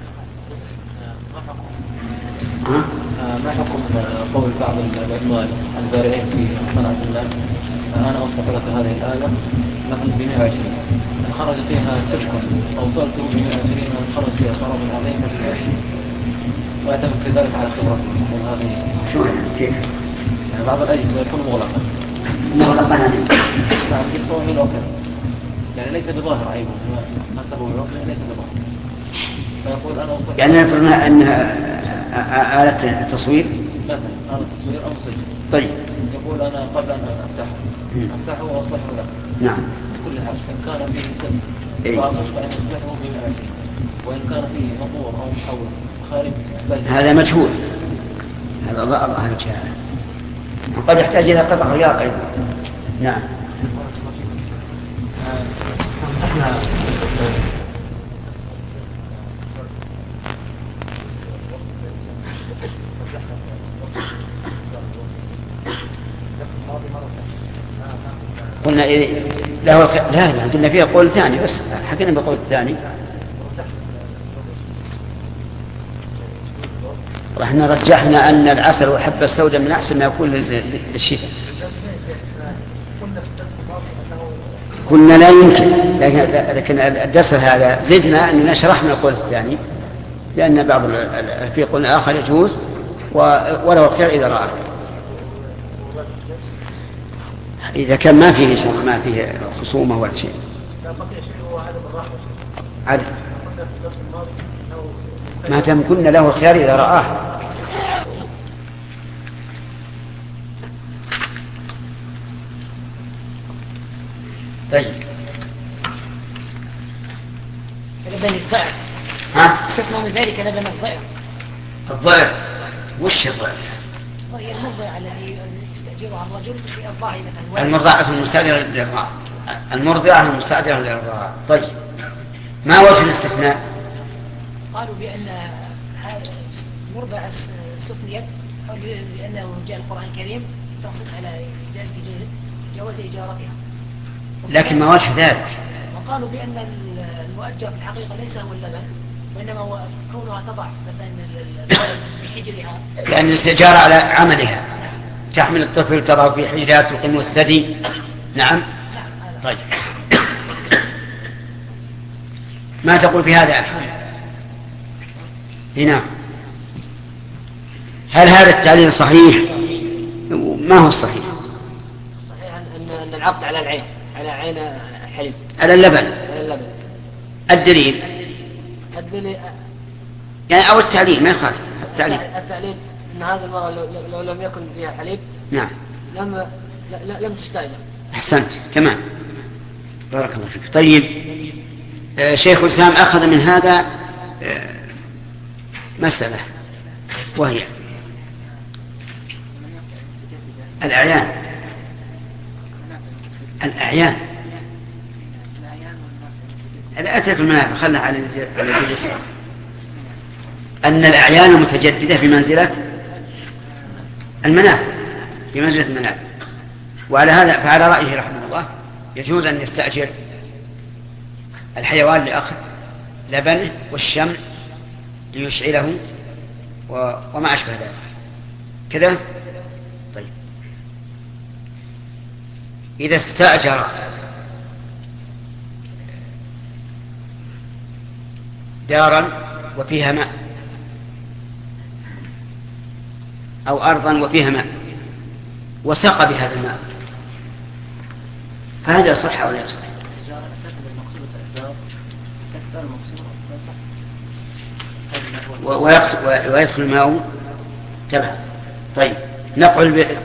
ما حكم قول بعض العمال البارعين في صنعة الناس أنا أصبح لك هذه الآلة مثلا ب120 إن خرج فيها سلك أو صلت ب120 وإن خرج فيها صراب عظيم ب120 ويعتمد في ذلك على خبرته هذه. شو كيف؟ يعني بعض الأجهزة يكون مغلقا. مغلقا هذه. نعم بالصومين وكذا. يعني ليس بظاهر عيبه ما سبب الوقت ليس بظاهر. فيقول أنا أصبح. يعني نفرض أنها آلة تصوير. مثلا آلة تصوير أو مسجل. طيب. يقول أنا قبل أن أفتحه وأصلحه له. نعم. كل حاجة إن كان فيه سلك فأصلح فإن أصلحه ب120 وإن كان فيه مطور أو محول خارج هذا مجهول. هذا الله الجهال. وقد يحتاج إلى قطع غيار أيضا. نعم. قلنا لا قلنا فيها قول ثاني بس حكينا بقول ثاني. احنا رجحنا أن العسل والحبة السوداء من أحسن ما يكون للشفاء. قلنا لا يمكن، لكن الدرس هذا زدنا أننا شرحنا القول الثاني، لأن بعض في قول آخر يجوز ولو خير إذا رأى، إذا كان ما فيه خصومة ولا شيء. عدل ما تمكن له الخيار إذا رآه. طيب لبن الضعف. استثنى من ذلك لبن الضعف. الضعف وش الضعف؟ وهي المرضعة الذي يستأجرها الرجل في أرضاعه مثلا. المرضعة المستأجرة للإرضاع. المرضعة المستأجرة للإرضاع. طيب ما وجه الاستثناء؟ قالوا بأن المرضعة استثنيت لأنه جاء القرآن الكريم تنصت على جواز إجارتها. لكن ما وجه ذلك؟ وقالوا بأن المؤجر في الحقيقة ليس هو اللبن، وإنما هو كونها تضع مثلا في حجرها، لأن الاستئجار على عملها. تحمل الطفل تضع في حجرها تقيم الثدي. نعم. طيب ما تقول في هذا هنا؟ هل هذا التعليل صحيح؟ ما هو الصحيح؟ الصحيح أن العقد على العين، على عين حليب، على اللبن. على اللبن. الدليل يعني أو التعليل ما يخالف. التعليل أن هذه المرأة لو لم يكن فيها حليب نعم لم تستأجر. أحسنت تمام، بارك الله فيك. طيب شيخ الإسلام أخذ من هذا مسألة، وهي الأعيان. الأتى في المنافع خلنا على الجسر. أن الأعيان متجددة في منزلة المنافع، في منزلة المنافع. وعلى هذا فعلى رأيه رحمه الله يجوز أن يستأجر الحيوان لأخذ لبنه والشمع ليشعله وما أشبه ذلك كذا. طيب إذا استأجر دارا وفيها ماء أو أرضا وفيها ماء وسقى بهذا الماء، فهذا صح أو لا يصح؟ ويدخل الماء تبعا. طيب نقع البئر.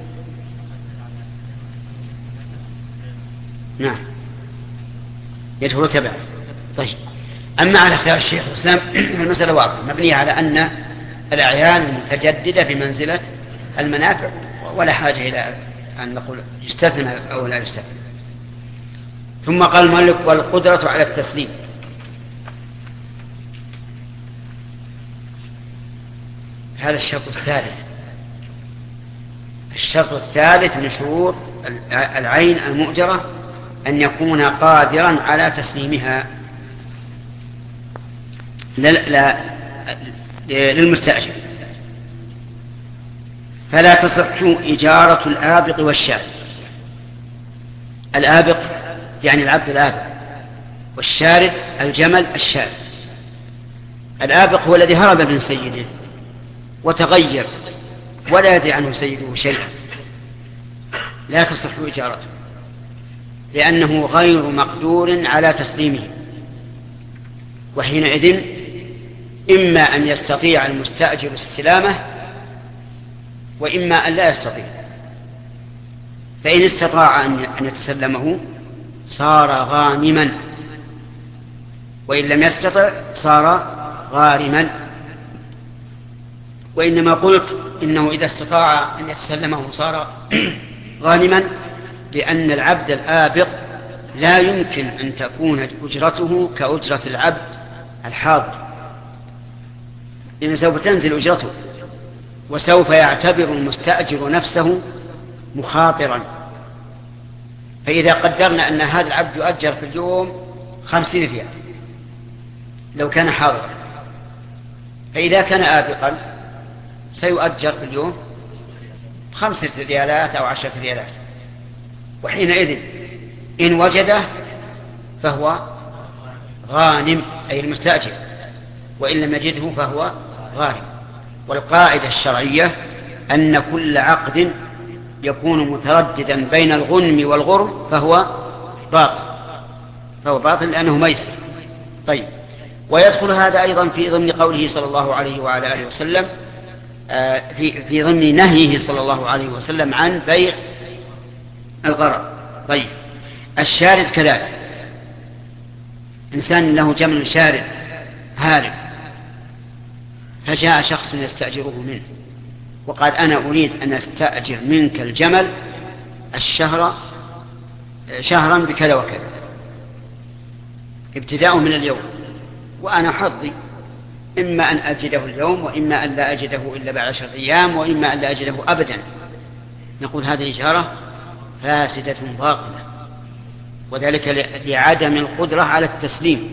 نعم يدخل تبعا. طيب أما على خيار الشيخ الإسلام المسألة واضحة مبنية على أن الأعيان متجددة في منزلة المنافع، ولا حاجة إلى أن نقول يستثنى أو لا يستثنى. ثم قال المؤلف والقدرة على التسليم. هذا الشرط الثالث. الشرط الثالث من شروط العين المؤجرة أن يكون قادرا على تسليمها للمستأجر، فلا تصح إجارة الآبق والشارد. الآبق يعني العبد الآبق، والشارد الجمل الشارد. الآبق هو الذي هرب من سيده وتغير ولا يدري عنه سيده شيئا، لا تصح إجارته لأنه غير مقدور على تسليمه، وحينئذ إما أن يستطيع المستأجر استلامه وإما أن لا يستطيع. فإن استطاع أن يتسلمه صار غانما، وإن لم يستطع صار غارما. وإنما قلت إنه إذا استطاع أن يتسلمه صار غانما لأن العبد الآبق لا يمكن أن تكون أجرته كأجرة العبد الحاضر، لأنه سوف تنزل أجرته، وسوف يعتبر المستأجر نفسه مخاطرا. فإذا قدرنا أن هذا العبد يؤجر في اليوم 50 ريال لو كان حاضرا، فإذا كان آبقا سيؤجر في اليوم 5 ريالات أو 10 ريالات، وحينئذ إن وجده فهو غانم أي المستأجر، وإن لم يجده فهو غارم. والقاعدة الشرعية أن كل عقد يكون مترددا بين الغنم والغرم فهو باطل لأنه ميسر. طيب، ويدخل هذا أيضا في ضمن قوله صلى الله عليه وعلى آله وسلم في ضمن نهيه صلى الله عليه وسلم عن بيع الغرر. طيب، الشارد كذلك، إنسان له جمل شارد هارب، فجاء شخص يستأجره منه وقال أنا أريد أن أستأجر منك الجمل شهرا بكذا وكذا، ابتداء من اليوم، وأنا حظي إما أن أجده اليوم وإما أن لا أجده إلا بعد 10 أيام وإما أن لا أجده أبدا. نقول هذه إجارة فاسدة باطلة، وذلك لعدم القدرة على التسليم،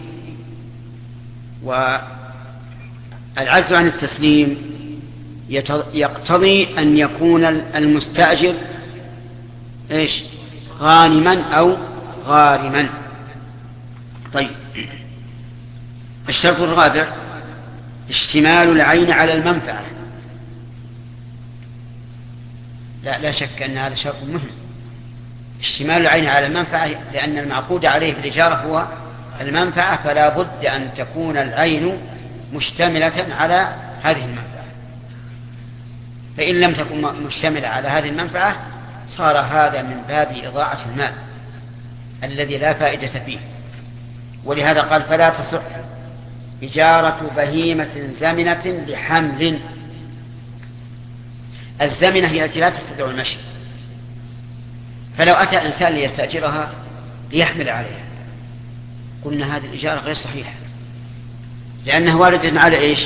والعجز عن التسليم يقتضي أن يكون المستأجر غانما أو غارما. طيب، الشرط الرابع اشتمال العين على المنفعة. لا شك أن هذا شرط مهم، اشتمال العين على المنفعة، لأن المعقود عليه في الإجارة هو المنفعة، فلا بد أن تكون العين مشتملة على هذه المنفعة. فإن لم تكن مشتملة على هذه المنفعة صار هذا من باب إضاعة المال الذي لا فائدة فيه. ولهذا قال فلا تصح إجارة بهيمة زمنة لحمل. الزمنة هي التي لا تستطيع المشي، فلو أتى إنسان ليستأجرها ليحمل عليها قلنا هذه الإجارة غير صحيحة، لأنه وارد على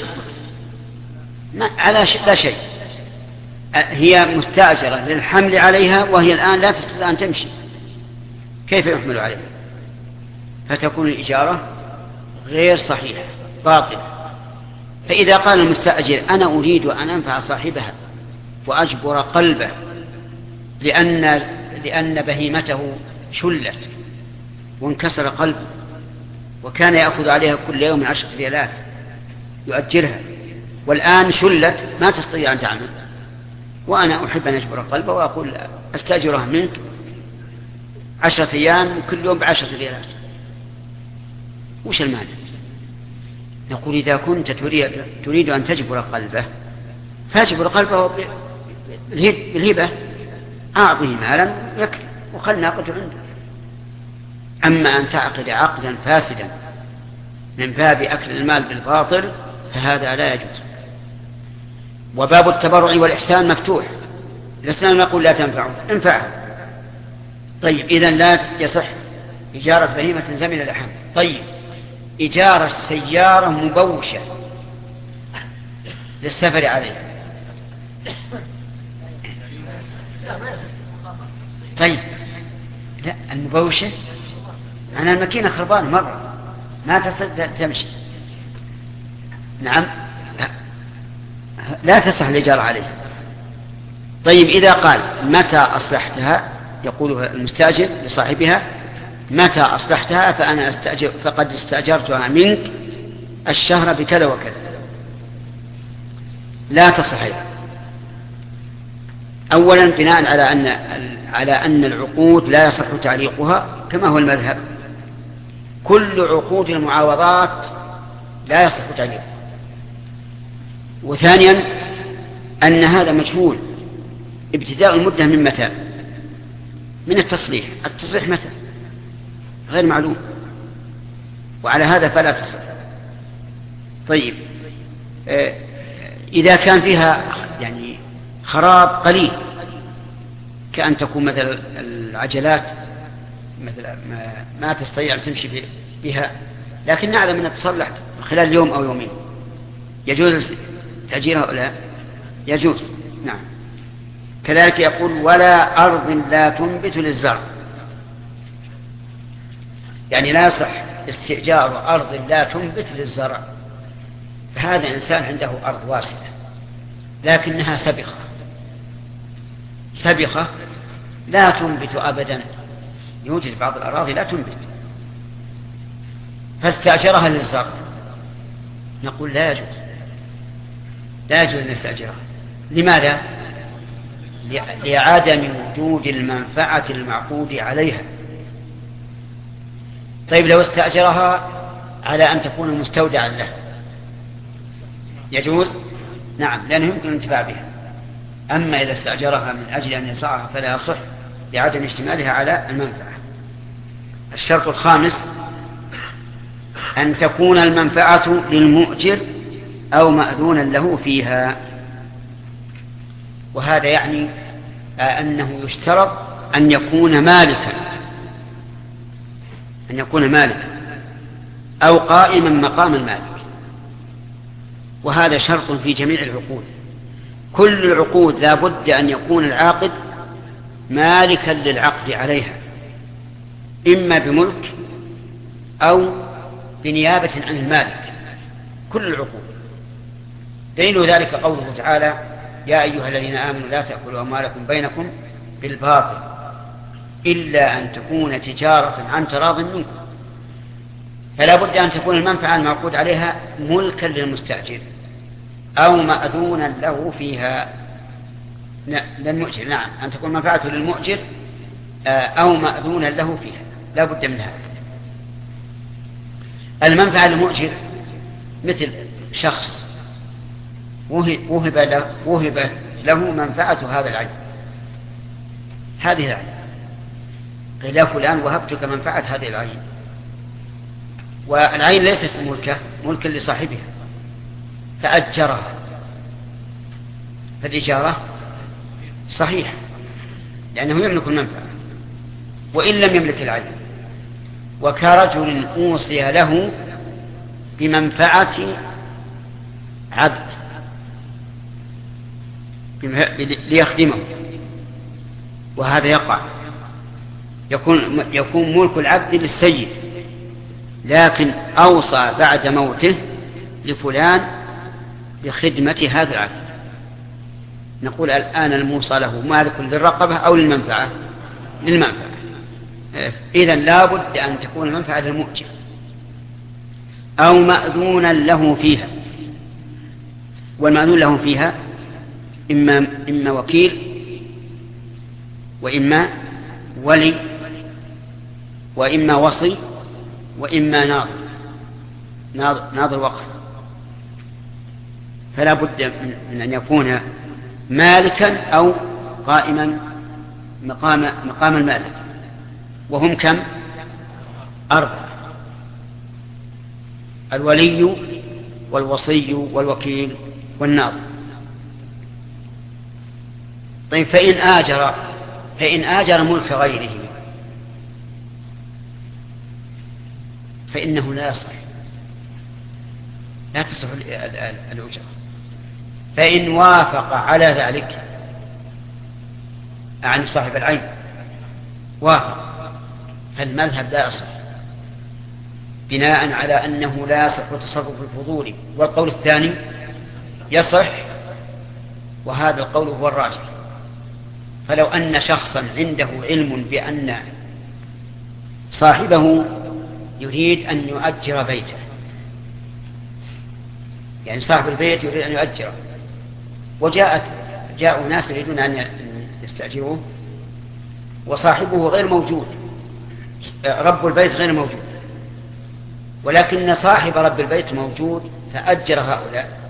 على لا شيء، هي مستأجرة للحمل عليها وهي الآن لا تستطيع أن تمشي، كيف يحمل عليها؟ فتكون الإجارة غير صحيحة باطلة. فإذا قال المستأجر أنا أريد أن أنفع صاحبها وأجبر قلبه لأن بهيمته شلت وانكسر قلبه وكان يأخذ عليها كل يوم 10 ريالات يؤجرها، والآن شلت ما تستطيع أن تعمل، وأنا أحب أن أجبر قلبه وأقول أستأجرها منك 10 أيام كل يوم ب10 ريالات، وش المانع؟ نقول إذا كنت تريد أن تجبر قلبه فاجبر قلبه بالهبة، أعطه مالا يكفي وخل ناقته عنده. أما أن تعقد عقدا فاسدا من باب أكل المال بالباطل فهذا لا يجوز. وباب التبرع والإحسان مفتوح، لسنا نقول لا تنفعه، انفعه. طيب، إذن لا يصح إجارة بهيمة زمن اللحم. طيب، إجارة سيارة مبوشة للسفر عليها. طيب، لا، المبوشة أنا الماكينة خربانة مرة ما تستطيع تمشي، نعم لا تصح الإجارة عليها. طيب، إذا قال متى أصلحتها، يقول المستأجر لصاحبها متى أصلحتها فأنا فقد استأجرتها منك الشهر بكذا وكذا، لا تصح. أولا بناء على أن العقود لا يصح تعليقها كما هو المذهب، كل عقود المعاوضات لا يصح تعليقها. وثانيا أن هذا مجهول، ابتداء المدة من متى؟ من التصليح متى؟ غير معلوم، وعلى هذا فلا تصح. طيب، إذا كان فيها يعني خراب قليل كأن تكون مثل العجلات مثل ما تستطيع أن تمشي بها، لكن نعلم أنها تصلح خلال يوم أو يومين، يجوز تأجيرها أو لا؟ يجوز، نعم. كذلك يقول ولا أرض لا تنبت للزرع، يعني لا يصح استئجار أرض لا تنبت للزرع. فهذا إنسان عنده أرض واسعة لكنها سبخة لا تنبت أبدا. يوجد بعض الأراضي لا تنبت، فاستأجرها للزرع، نقول لا يجوز أن يستأجرها. لماذا؟ لعدم وجود المنفعة المعقود عليها. طيب لو استأجرها على أن تكون مستودعا له يجوز؟ نعم، لأنه يمكن الانتفاع بها. أما إذا استأجرها من أجل أن يزرعها فلا يصح لعدم اشتمالها على المنفعة. الشرط الخامس أن تكون المنفعة للمؤجر أو مأذونا له فيها، وهذا يعني أنه يشترط أن يكون مالكا أو قائما مقام المالك، وهذا شرط في جميع العقود. كل العقود لا بد أن يكون العاقد مالكا للعقد عليها، إما بملك أو بنيابة عن المالك، كل العقود. دليل ذلك قوله تعالى: يا أيها الذين آمنوا لا تأكلوا أموالكم بينكم بالباطل إلا أن تكون تجارة عن تراض منكم. فلا بد أن تكون المنفعة المعقود عليها ملكا للمستأجر أو مأذونا له فيها للمؤجر. نعم، أن تكون منفعته للمؤجر أو مأذونا له فيها، لا بد منها. المنفعة للمؤجر مثل شخص وهب له منفعة هذا العين، هذه العين، قيل يا فلان وهبتك منفعة هذه العين، والعين ليست ملكا لصاحبها فأجرها، فالإجارة صحيحة لأنه يملك المنفعة وإن لم يملك العين. وكرجل أوصي له بمنفعة عبد ليخدمه، وهذا يكون ملك العبد للسيد، لكن أوصى بعد موته لفلان بخدمة هذا العبد، نقول الآن الموصى له مالك للرقبة أو للمنفعة؟ للمنفعة. إذن لا بد أن تكون المنفعة للمؤجر أو مأذونا له فيها. والمأذون له فيها إما وكيل وإما ولي وإما وصي وإما ناظر وقف. فلا بد من أن يكون مالكا أو قائما مقام المالك، وهم كم؟ 4: الولي والوصي والوكيل والناظر. طيب فإن آجر ملك غيره فإنه لا يصح، لا تصح الأجرة. فإن وافق على ذلك عن صاحب العين وافق، فالمذهب لا يصح بناء على أنه لا يصح تصرف الفضول. والقول الثاني يصح، وهذا القول هو الراجح. فلو أن شخصا عنده علم بأن صاحبه يريد أن يؤجر بيته، يعني صاحب البيت يريد أن يؤجره، جاءوا ناس يريدون أن يستأجروه وصاحبه غير موجود، رب البيت غير موجود، ولكن صاحب رب البيت موجود فأجر هؤلاء،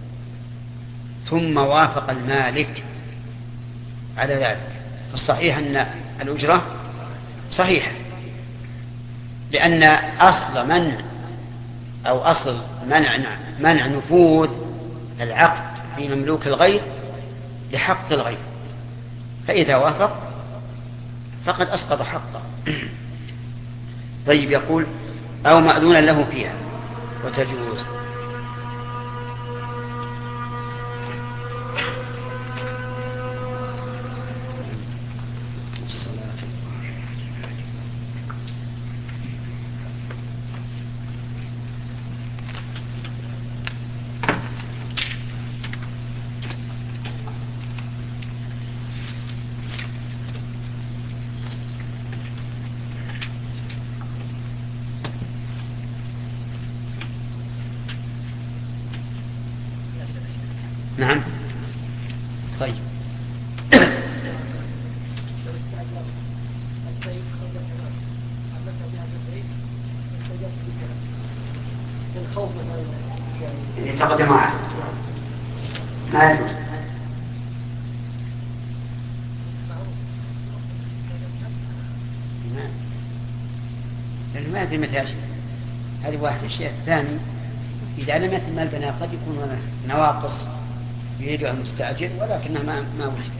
ثم وافق المالك على ذلك، فالصحيح أن الأجرة صحيحة، لأن أصل منع أو أصل منع نفوذ العقد في مملوك الغير لحق الغير، فإذا وافق فقد أسقط حقه. طيب، يقول أو مأذونا له فيها وتجوز. نعم. طيب. يتقدم معه ما يجوز. لأنه ما يدري متى يجب. هذه واحد. الشيء الثاني إذا لم يتم البناء قد يكون نواقص يريدها المستأجر ولكنها ما وجدت.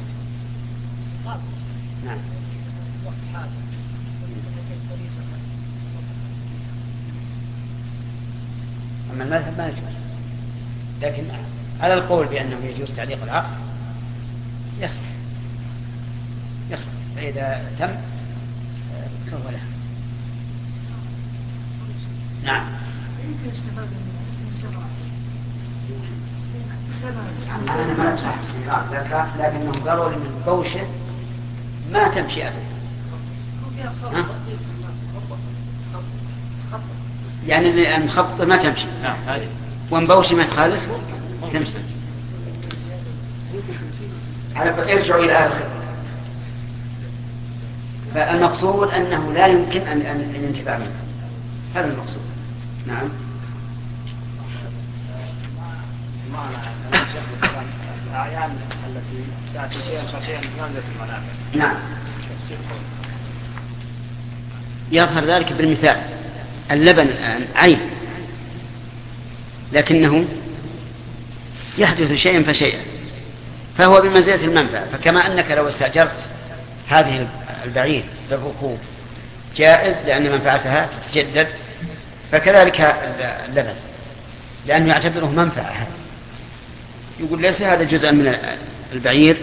نعم. أما المذهب ما يجوز، لكن على القول بأنه يجوز تعليق العقد يصح فإذا تم فهو له. نعم. أنا ما أمسح لكنهم قالوا لي من بوشة ما تمشي أبدا. يعني المخبط ما تمشي. ومبوشي ما تخالف تمشي. ارجعوا إلى آخر. فالمقصود أنه لا يمكن أن ينتفع منه. هذا المقصود. نعم. الأعيان التي تأتي شيئا فشيئا ينزل في المنافع. نعم. يظهر ذلك بالمثال. اللبن عين لكنه يحدث شيئا فشيئا فهو بمنزلة المنفعة. فكما أنك لو استأجرت هذه البعير للركوب جائز لأن منفعتها تتجدد، فكذلك اللبن لأنه يعتبره منفعة. يقول ليس هذا جزءا من البعير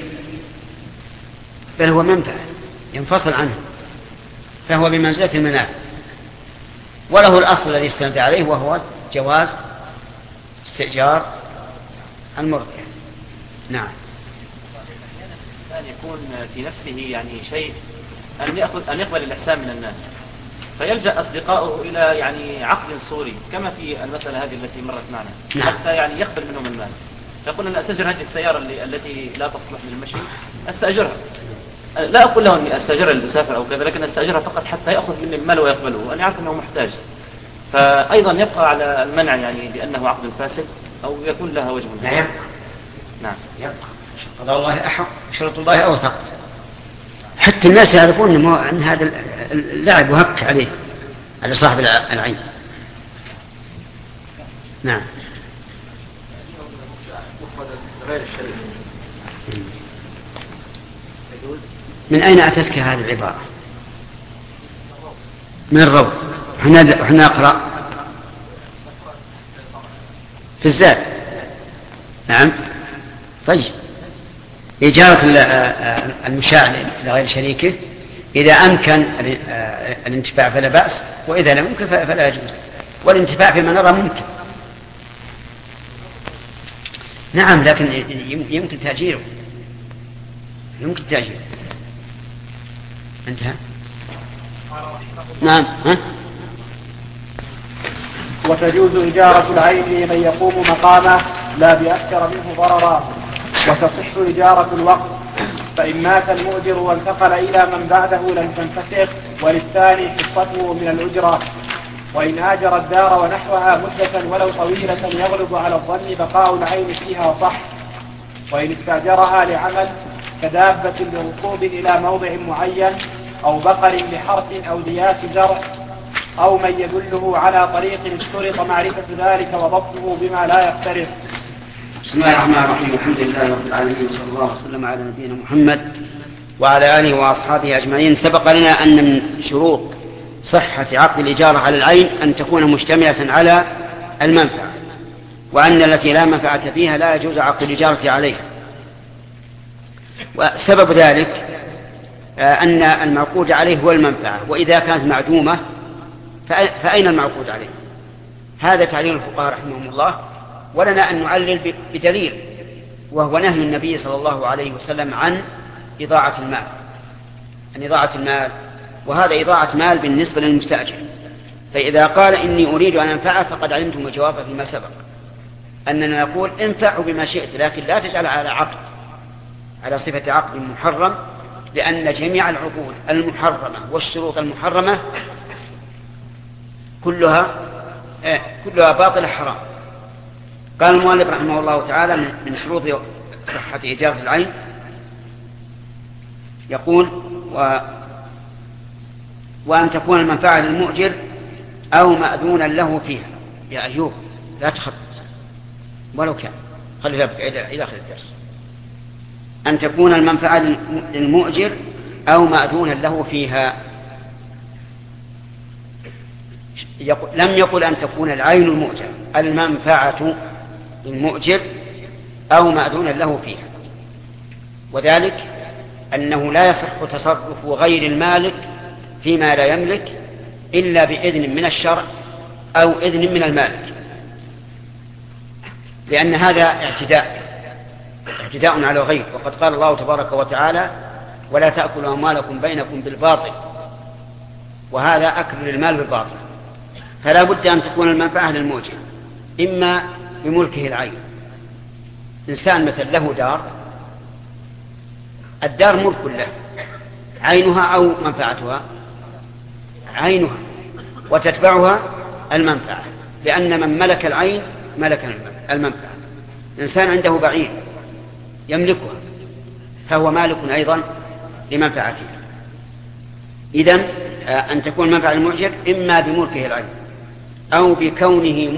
بل هو منفعة ينفصل عنه، فهو بمنزلة المنافع وله الأصل الذي استند عليه وهو جواز استئجار المرضع. نعم. أن يكون في نفسه يعني شيء أن يقبل الإحسان من الناس فيلجأ أصدقائه إلى يعني عقد صوري كما في المسألة هذه التي مرت معنا. نعم. حتى يعني يقبل منهم المال. يقول أن أستأجر هذه السيارة التي لا تصلح للمشي أستأجرها. لا أقول له أني أستأجرها للمسافر أو كذا، لكن أستأجرها فقط حتى يأخذ مني المال ويقبله وأن يعرف أنه محتاج. فأيضا يبقى على المنع يعني لأنه عقد فاسد أو يكون لها وجه. نعم. يبقى قضاء الله أحق شرط الله أوثق. حتى الناس يعرفون أن هذا اللعب وهك على صاحب العين. نعم. من أين أتتك هذه العبارة؟ من الروض. احنا نقرأ في الزاد. نعم. طيب. إجارة المشاع لغير شريكه إذا أمكن الانتفاع فلا بأس، وإذا لم يمكن فلا يجوز. والانتفاع فيما نرى ممكن. نعم، لكن يمكن تأجيره. انتهى. نعم. وتجوز إجارة العين لمن يقوم مقامه لا بأكثر منه ضررا، وتصح إجارة الوقت، فإن مات المؤجر وانتقل إلى من بعده لم تنفسخ، وللثاني حصته من الأجرة. وإن آجر الدار ونحوها مدة ولو طويلة يغلب على الظن بقاء العين فيها صح. وإن استأجرها لعمل كدابة لركوب إلى موضع معين أو بقر لحرث أو ديات زرع أو من يدله على طريق اشترط معرفة ذلك وضبطه بما لا يختلف. بسم الله الرحمن الرحيم. الحمد لله رب العالمين وصلى الله وسلم على نبينا محمد وعلى آله وأصحابه أجمعين. سبق لنا أن من شروط صحة عقد الإجارة على العين أن تكون مشتملة على المنفعة، وأن التي لا منفعة فيها لا يجوز عقد الإجارة عليها. وسبب ذلك أن المعقود عليه هو المنفعة، وإذا كانت معدومة فأين المعقود عليه؟ هذا تعليل الفقهاء رحمهم الله، ولنا أن نعلل بدليل، وهو نهي النبي صلى الله عليه وسلم عن إضاعة المال، وهذا إضاعة مال بالنسبة للمستأجر. فإذا قال إني أريد أن أنفعه فقد علمتم الجواب فيما سبق. أننا نقول انفعه بما شئت، لكن لا تجعل على عقد، على صفة عقد محرم، لأن جميع العقود المحرمة والشروط المحرمة كلها باطلة حرام. قال المؤلف رحمه الله تعالى من شروط صحة إجارة العين، يقول وأن تكون المنفعة للمؤجر أو مأذونا له فيها. يا أيوب لا تخط ولو كان، خليها إلى آخر الدرس. أن تكون المنفعة للمؤجر أو مأذونا له فيها. لم يقل أن تكون العين المؤجر، المنفعة للمؤجر أو مأذونا له فيها، وذلك أنه لا يصح تصرف غير المالك فيما لا يملك إلا بإذن من الشرع أو إذن من المالك، لأن هذا اعتداء على الغير. وقد قال الله تبارك وتعالى ولا تأكلوا أموالكم بينكم بالباطل، وهذا أكل للمال بالباطل. فلا بد أن تكون المنفعة للمؤجر إما بملكه العين. إنسان مثل له دار، الدار ملك له، عينها أو منفعتها عينها، وتتبعها المنفعة، لأن من ملك العين ملك المنفعة. إنسان عنده بعير يملكها فهو مالك أيضا لمنفعته. إذن أن تكون منفعة المؤجر إما بملكه العين أو بكونه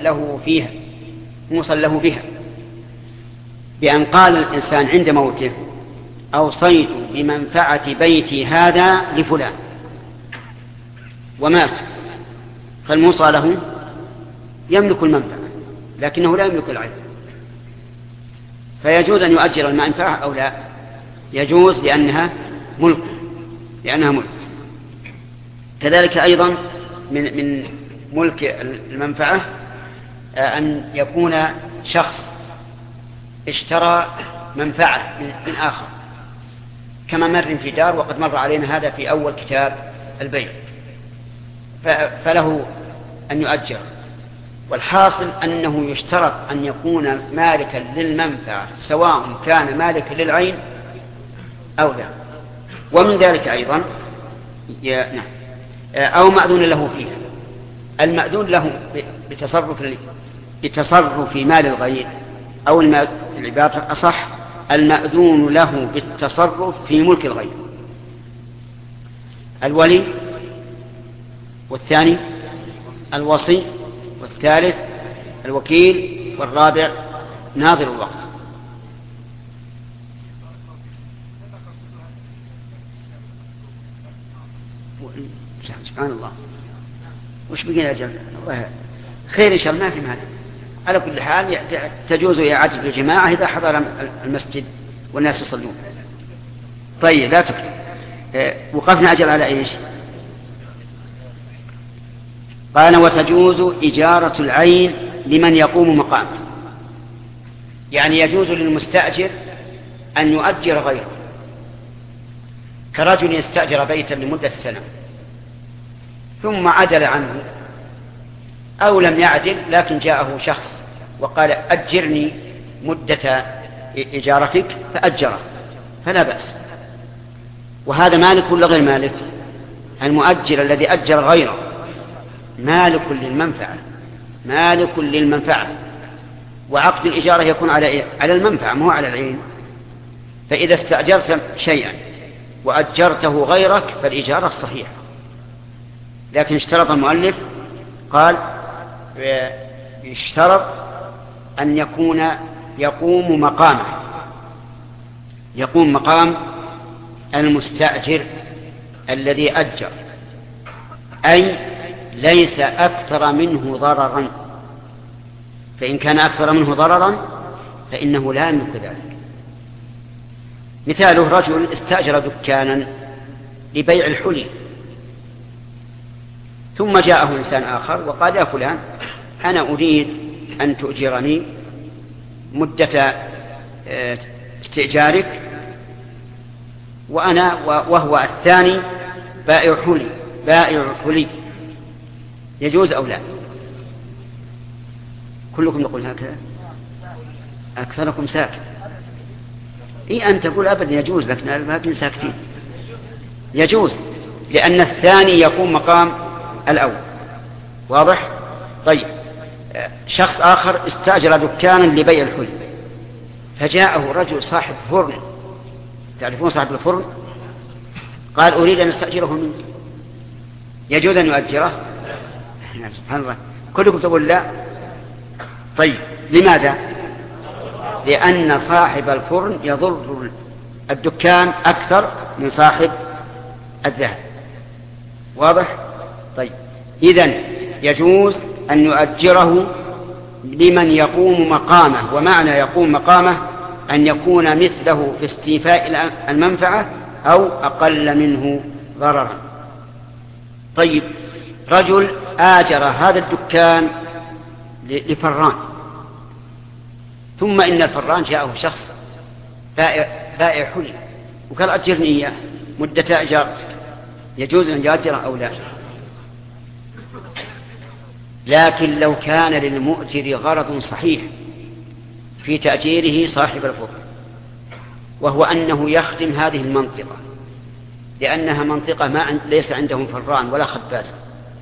موصل له بها، بأن قال الإنسان عند موته أوصيت بمنفعة بيتي هذا لفلان، ومات، فالموصى له يملك المنفعة لكنه لا يملك العين، فيجوز أن يؤجر المنفعة أو لا؟ يجوز لأنها ملك. كذلك أيضا من ملك المنفعة أن يكون شخص اشترى منفعة من آخر، كما مر في دار، وقد مر علينا هذا في أول كتاب البيع، فله أن يؤجر. والحاصل أنه يشترط أن يكون مالكا للمنفعة سواء كان مالكا للعين أو لا. ومن ذلك أيضا أو مأذون له فيها. المأذون له بتصرف في مال الغير، أو العبارة أصح المأذون له بالتصرف في ملك الغير. الولي، والثاني الوصي، والثالث الوكيل، والرابع ناظر الوقت. سبحان الله، وش بقينا أجل خير إن شاء الله، ما في مانع. على كل حال تجوز إعادة الجماعة إذا حضر المسجد والناس يصلون. طيب لا تكتب. وقفنا أجل على إيش؟ قال وتجوز إجارة العين لمن يقوم مقامه، يعني يجوز للمستأجر أن يؤجر غيره، كرجل يستأجر بيتا لمدة سنة ثم عدل عنه، أو لم يعدل لكن جاءه شخص وقال أجرني مدة إجارتك فأجره، فلا بأس. وهذا مالك ولا غير مالك؟ المؤجر الذي أجر غيره مالك للمنفعة، وعقد الإجارة يكون على المنفعة مو على العين. فإذا استأجرت شيئا وأجرته غيرك فالإجارة صحيحة، لكن اشترط المؤلف قال يشترط أن يقوم مقام المستأجر الذي أجر، أي ليس أكثر منه ضررا، فإن كان أكثر منه ضررا فإنه لا يملك ذلك. مثاله رجل استأجر دكانا لبيع الحلي، ثم جاءه إنسان آخر وقال يا فلان أنا أريد أن تؤجرني مدة استئجارك، وهو الثاني بائع حلي، يجوز أو لا؟ كلكم يقول هكذا؟ أكثركم ساكت. أن تقول أبدا يجوز، لكن الباقين ساكتين. يجوز لأن الثاني يقوم مقام الأول. واضح؟ طيب، شخص آخر استأجر دكانا لبيع الحلي، فجاءه رجل صاحب فرن، تعرفون صاحب الفرن؟ قال أريد أن أستأجره منك، يجوز أن يؤجره؟ سبحان الله، كلكم تقول لا. طيب، لماذا؟ لأن صاحب الفرن يضر الدكان أكثر من صاحب الذهب. واضح؟ طيب، إذن يجوز أن يؤجره لمن يقوم مقامه، ومعنى يقوم مقامه أن يكون مثله في استيفاء المنفعة أو أقل منه ضررا. طيب، رجل آجر هذا الدكان لفران، ثم إن الفران جاءه شخص بائع حلي وقال أجرني إياه مدة إجارتك، يجوز أن يؤجره أو لا؟ لكن لو كان للمؤجر غرض صحيح في تأجيره صاحب الفرن، وهو أنه يخدم هذه المنطقة، لأنها منطقة ليس عندهم فران ولا خباز،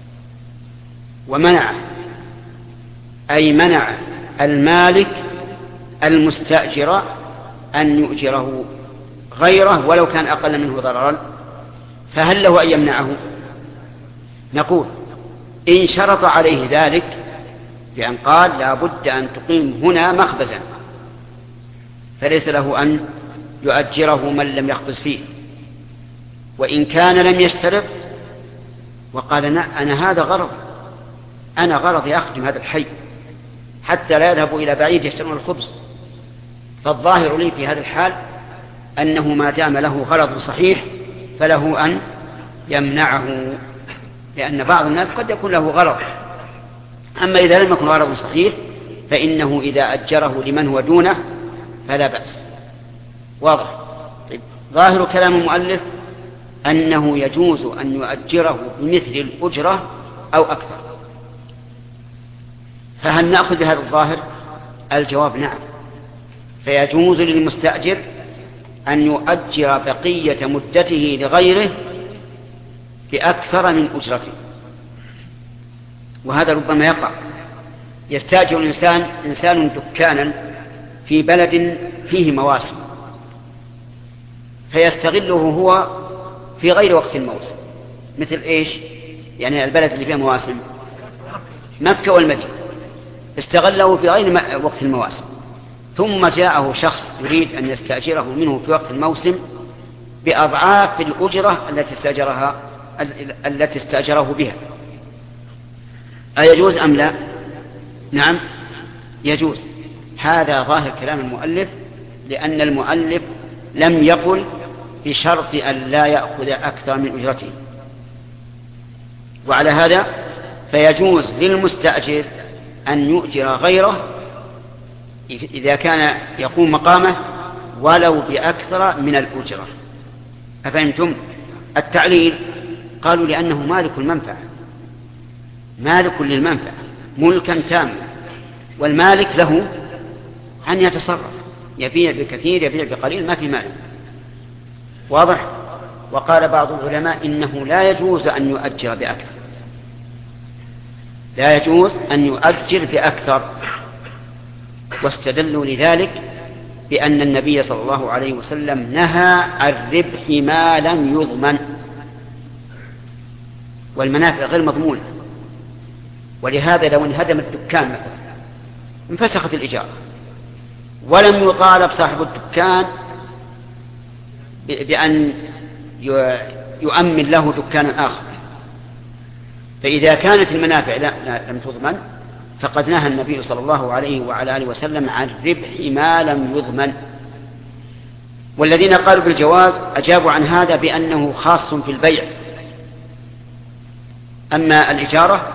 ومنع أي منع المالك المستأجر أن يؤجره غيره ولو كان أقل منه ضررا، فهل له أن يمنعه؟ نقول إن شرط عليه ذلك بأن قال لا بد أن تقيم هنا مخبزا، فليس له أن يؤجره من لم يخبز فيه. وإن كان لم يشترط وقال أنا هذا غرض، أنا غرضي أخدم هذا الحي حتى لا يذهبوا إلى بعيد يشترون الخبز، فالظاهر لي في هذا الحال أنه ما دام له غرض صحيح فله أن يمنعه، لأن بعض الناس قد يكون له غرض. أما إذا لم يكن غرض صحيح فإنه إذا أجره لمن هو دونه فلا بأس. واضح؟ طيب، ظاهر كلام المؤلف أنه يجوز أن يؤجره بمثل الأجرة أو أكثر، فهل نأخذ بهذا الظاهر؟ الجواب نعم، فيجوز للمستأجر أن يؤجر بقية مدته لغيره بأكثر من أجرته. وهذا ربما يقع، يستأجر إنسان دكانا في بلد فيه مواسم فيستغله هو في غير وقت الموسم. مثل إيش؟ يعني البلد اللي فيها مواسم مكة والمدينة استغله في غير وقت المواسم، ثم جاءه شخص يريد أن يستأجره منه في وقت الموسم بأضعاف الأجرة التي استأجره بها. أيجوز أم لا؟ نعم يجوز. هذا ظاهر كلام المؤلف، لأن المؤلف لم يقل بشرط أن لا يأخذ أكثر من أجرته. وعلى هذا فيجوز للمستأجر أن يؤجر غيره إذا كان يقوم مقامه ولو بأكثر من الأجرة. أفهمتم؟ التعليل قالوا لأنه مالك المنفعة، مالك للمنفعة ملكا تاما، والمالك له أن يتصرف، يبيع بكثير يبيع بقليل، ما في مال. واضح؟ وقال بعض العلماء إنه لا يجوز أن يؤجر بأكثر، لا يجوز أن يؤجر بأكثر، واستدلوا لذلك بأن النبي صلى الله عليه وسلم نهى عن ربح ما لم يضمن، والمنافع غير مضمونة. ولهذا لو انهدم الدكان مثلا انفسخت الإجارة ولم يطالب صاحب الدكان بأن يؤمن له دكانا آخر، فإذا كانت المنافع لم تضمن فقد نهى النبي صلى الله عليه وعلى آله وسلم عن ربح ما لم يضمن. والذين قالوا بالجواز أجابوا عن هذا بأنه خاص في البيع، أما الإجارة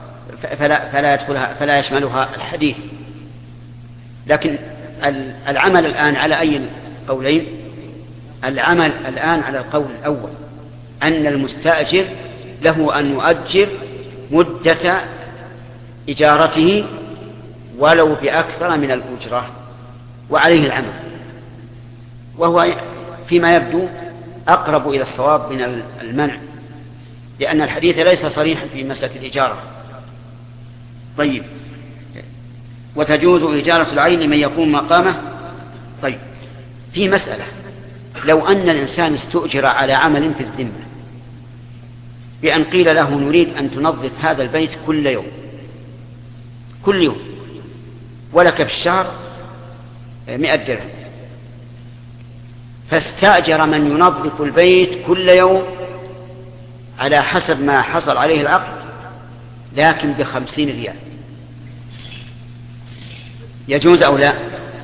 فلا يشملها الحديث. لكن العمل الآن على أي قولين؟ العمل الآن على القول الأول، أن المستأجر له أن يؤجر مدة إجارته ولو بأكثر من الأجرة، وعليه العمل، وهو فيما يبدو أقرب إلى الصواب من المنع، لأن الحديث ليس صريحا في مسألة الإجارة. طيب، وتجوز إجارة العين لمن يقوم مقامه. طيب، في مسألة، لو أن الإنسان استؤجر على عمل في الذمة بأن قيل له نريد أن تنظف هذا البيت كل يوم ولك في الشهر 100 درهم، فاستأجر من ينظف البيت كل يوم على حسب ما حصل عليه العقد، لكن ب50 ريال، يجوز أو لا؟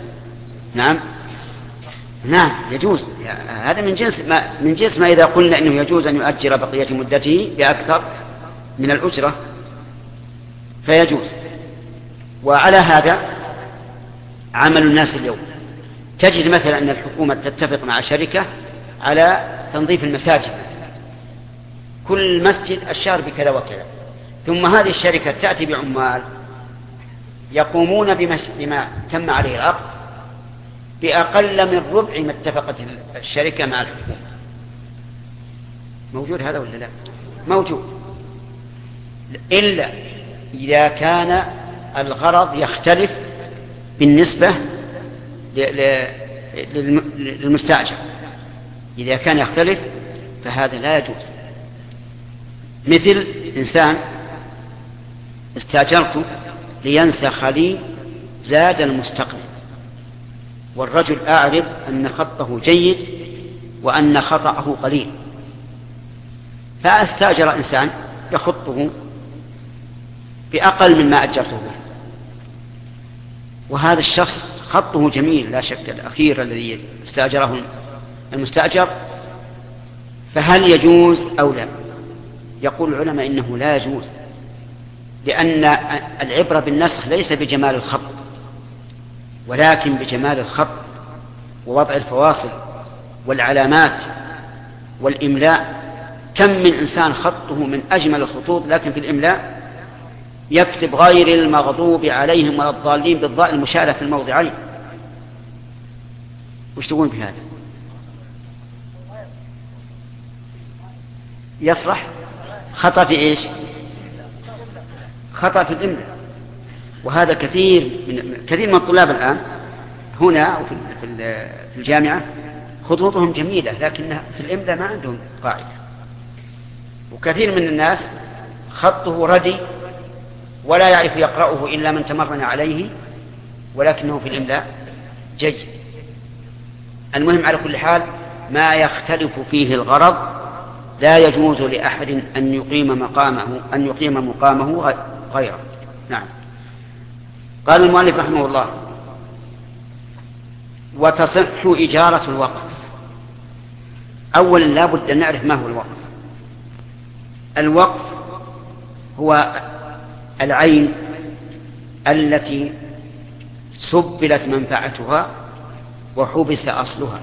نعم يجوز. هذا من جنس ما إذا قلنا إنه يجوز أن يؤجر بقية مدته بأكثر من الأجرة فيجوز. وعلى هذا عمل الناس اليوم، تجد مثلا أن الحكومة تتفق مع شركة على تنظيف المساجد، كل مسجد الشهر بكذا وكذا، ثم هذه الشركة تأتي بعمال يقومون بما تم عليه العقد بأقل من ربع ما اتفقت الشركة مع الحكومة. موجود هذا ولا لا؟ موجود، إلا إذا كان الغرض يختلف بالنسبة للمستأجر. إذا كان يختلف فهذا لا يجوز. مثل إنسان استأجرته لينسخ لي زاد المستقبل، والرجل أعرف أن خطه جيد وأن خطأه قليل، فأستأجر إنسان يخطه بأقل مما أجرته به، وهذا الشخص خطه جميل لا شك، الأخير الذي استأجره المستأجر، فهل يجوز أو لا؟ يقول العلماء إنه لا يجوز، لأن العبرة بالنسخ ليس بجمال الخط ولكن بجمال الخط ووضع الفواصل والعلامات والإملاء. كم من إنسان خطه من أجمل الخطوط لكن في الإملاء يكتب غير المغضوب عليهم ولا الضالين بالضاء المشالة في الموضعين. وش تقول بهذا؟ يصلح خطأ في إيش؟ خطأ في الإملاء. وهذا كثير من الطلاب الآن هنا وفي الجامعة خطوطهم جميلة لكن في الإملاء ما عندهم قاعدة. وكثير من الناس خطه ردي ولا يعرف يقرأه إلا من تمرن عليه، ولكنه في الإملاء جيد. المهم على كل حال ما يختلف فيه الغرض لا يجوز لأحد أن يقيم مقامه غيره. نعم. قال المؤلف رحمه الله: وتصح إجارة الوقف. أولا لا بد أن نعرف ما هو الوقف. الوقف هو العين التي سبلت منفعتها وحبس أصلها،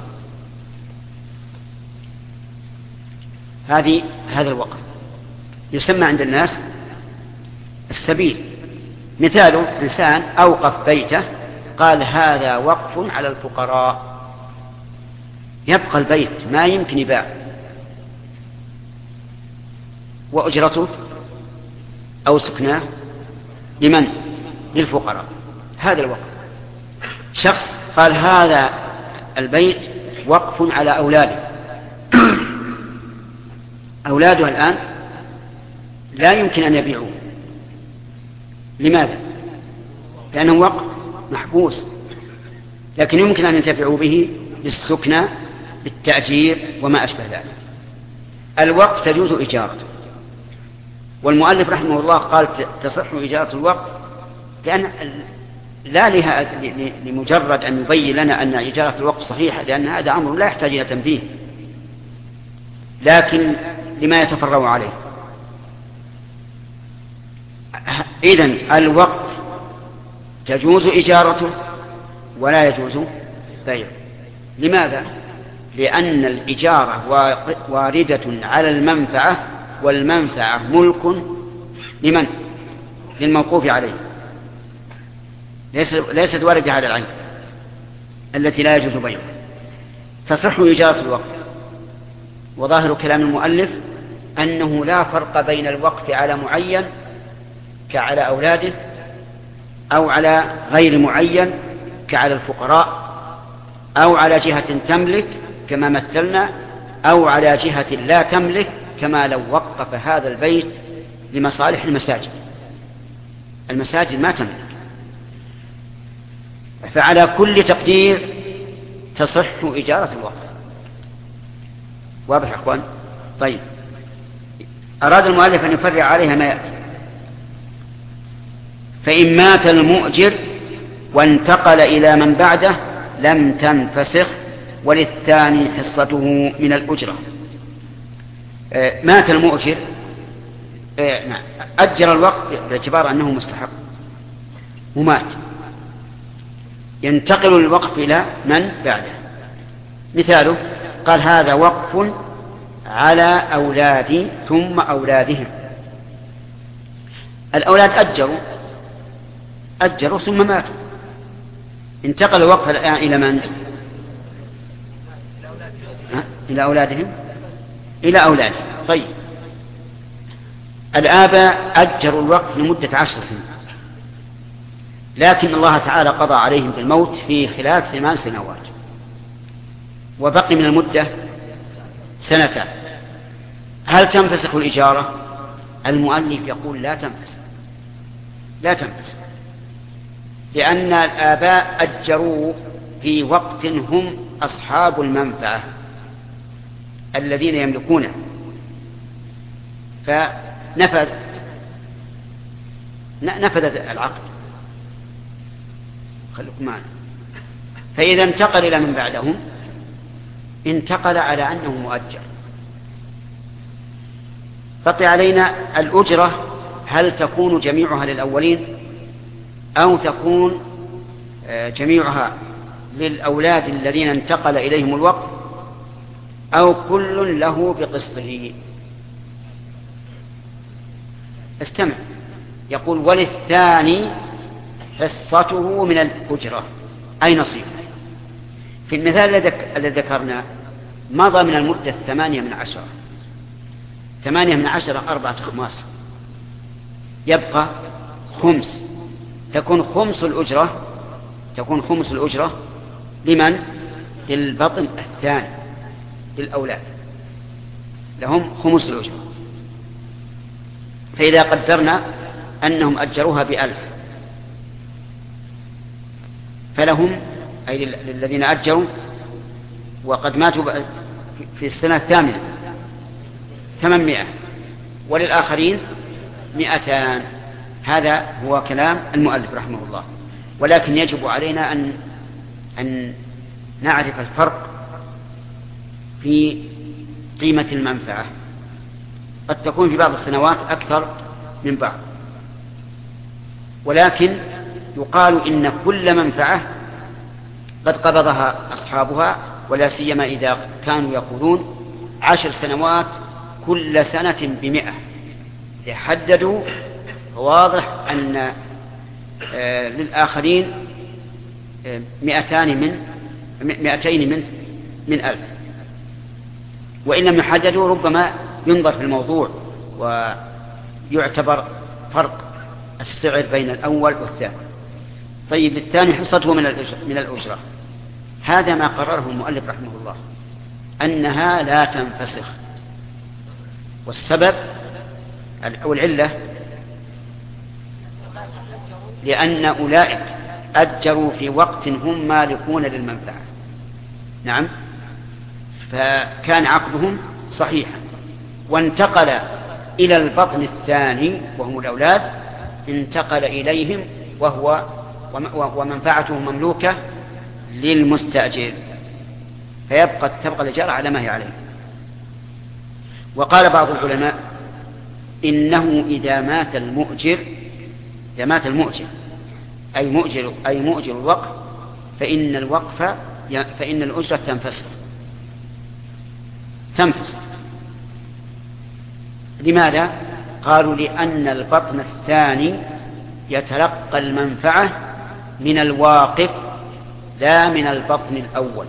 هذا الوقف يسمى عند الناس السبيل. مثاله إنسان أوقف بيته قال هذا وقف على الفقراء، يبقى البيت ما يمكن يباع، وأجرته أو سكناه لمن؟ للفقراء. هذا الوقف. شخص قال هذا البيت وقف على أولاده، أولاده الآن لا يمكن أن يبيعوه. لماذا؟ لأنه وقف محبوس، لكن يمكن أن ينتفعوا به بالسكنى بالتأجير وما أشبه ذلك. الوقف تجوز إجارته. والمؤلف رحمه الله قال تصح إجارة الوقف لأن لا لمجرد أن يبين لنا أن إجارة الوقف صحيحة، لأن هذا أمر لا يحتاج إلى تنبيه، لكن لما يتفرع عليه. إذن الوقف تجوز إجارته ولا يجوز بيعه. لماذا؟ لأن الإجارة واردة على المنفعة، والمنفعة ملك لمن؟ للموقوف عليه، ليست واردة على العين. التي لا يجوز بيعها تصح إجارة الوقف. وظاهر كلام المؤلف أنه لا فرق بين الوقف على معين كعلى أولاده أو على غير معين كعلى الفقراء أو على جهة تملك كما مثلنا أو على جهة لا تملك كما لو وقف هذا البيت لمصالح المساجد. المساجد ما تملك، فعلى كل تقدير تصح إجارة الوقف. واضح يا أخوان؟ طيب، أراد المؤلف أن يفرع عليها ما يأتي. فإن مات المؤجر وانتقل إلى من بعده لم تنفسخ وللثاني حصته من الأجرة. مات المؤجر، أجر الوقت باعتبار أنه مستحق ومات، ينتقل الوقف إلى من بعده. مثاله قال هذا وقف على أولادي ثم أولادهم. الأولاد أجروا ثم ماتوا، انتقل الوقف الآن إلى من؟ إلى أولادهم، إلى أولادهم. طيب، الآباء أجروا الوقف لمدة 10 سنين، لكن الله تعالى قضى عليهم بالموت في خلال 8 سنوات وبقي من المدة 2 سنين. هل تنفسخ الإجارة؟ المؤلف يقول لا تنفسخ، لا تنفسخ، لأن الآباء أجروا في وقت هم أصحاب المنفعة الذين يملكونه، فنفذ العقد. خليكم معنا. فإذا انتقل إلى من بعدهم انتقل على أنه مؤجر. بقي علينا الأجرة، هل تكون جميعها للأولين أو تكون جميعها للأولاد الذين انتقل إليهم الوقت أو كل له بقسطه؟ استمع، يقول وللثاني حصته من الأجرة أي نصيب. في المثال الذي ذكرنا مضى من المدة 8/10، 8/10 4 أخماس، يبقى خمس، تكون خمس الأجرة لمن؟ للبطن الثاني، للأولاد لهم خمس الأجرة. فإذا قدرنا أنهم أجروها ب1000 فلهم، أي للذين أجروا وقد ماتوا في السنة 8 800، وللآخرين 200. هذا هو كلام المؤلف رحمه الله. ولكن يجب علينا أن نعرف الفرق في قيمة المنفعة، قد تكون في بعض السنوات أكثر من بعض، ولكن يقال إن كل منفعة قد قبضها أصحابها، ولا سيما إذا كانوا يقولون 10 سنوات كل سنة ب100، يحددوا واضح أن للآخرين 200 من 1000. وإن لم يحددوا ربما ينظر في الموضوع ويعتبر فرق السعر بين الأول والثاني. طيب، الثاني حصته من الأجرة. هذا ما قرره المؤلف رحمه الله، أنها لا تنفسخ. والسبب أو العلة لأن أولئك أجروا في وقت هم مالكون للمنفعة، نعم، فكان عقدهم صحيحا، وانتقل إلى البطن الثاني وهم الأولاد، انتقل إليهم ومنفعته مملوكة للمستأجر، تبقى الإجارة على ما هي عليه. وقال بعض العلماء إنه إذا مات المؤجر أي مؤجر الوقف فإن الأجرة تنفسخ. لماذا؟ قالوا لأن البطن الثاني يتلقى المنفعة من الواقف لا من البطن الأول.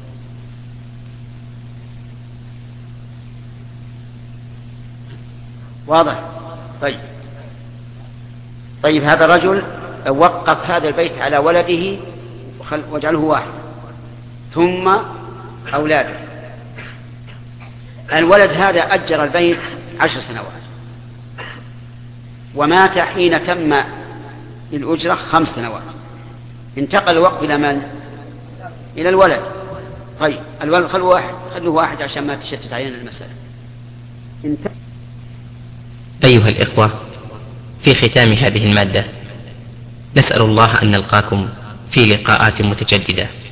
واضح؟ طيب هذا الرجل وقف هذا البيت على ولده واجعله واحد، ثم أولاده. الولد هذا أجر البيت 10 سنوات، ومات حين تم الأجرة 5 سنوات. انتقل الوقت إلى من؟ إلى الولد. طيب الولد خلوه واحد عشان ما تشتت علينا المسألة. أيها الإخوة، في ختام هذه المادة نسأل الله أن نلقاكم في لقاءات متجددة.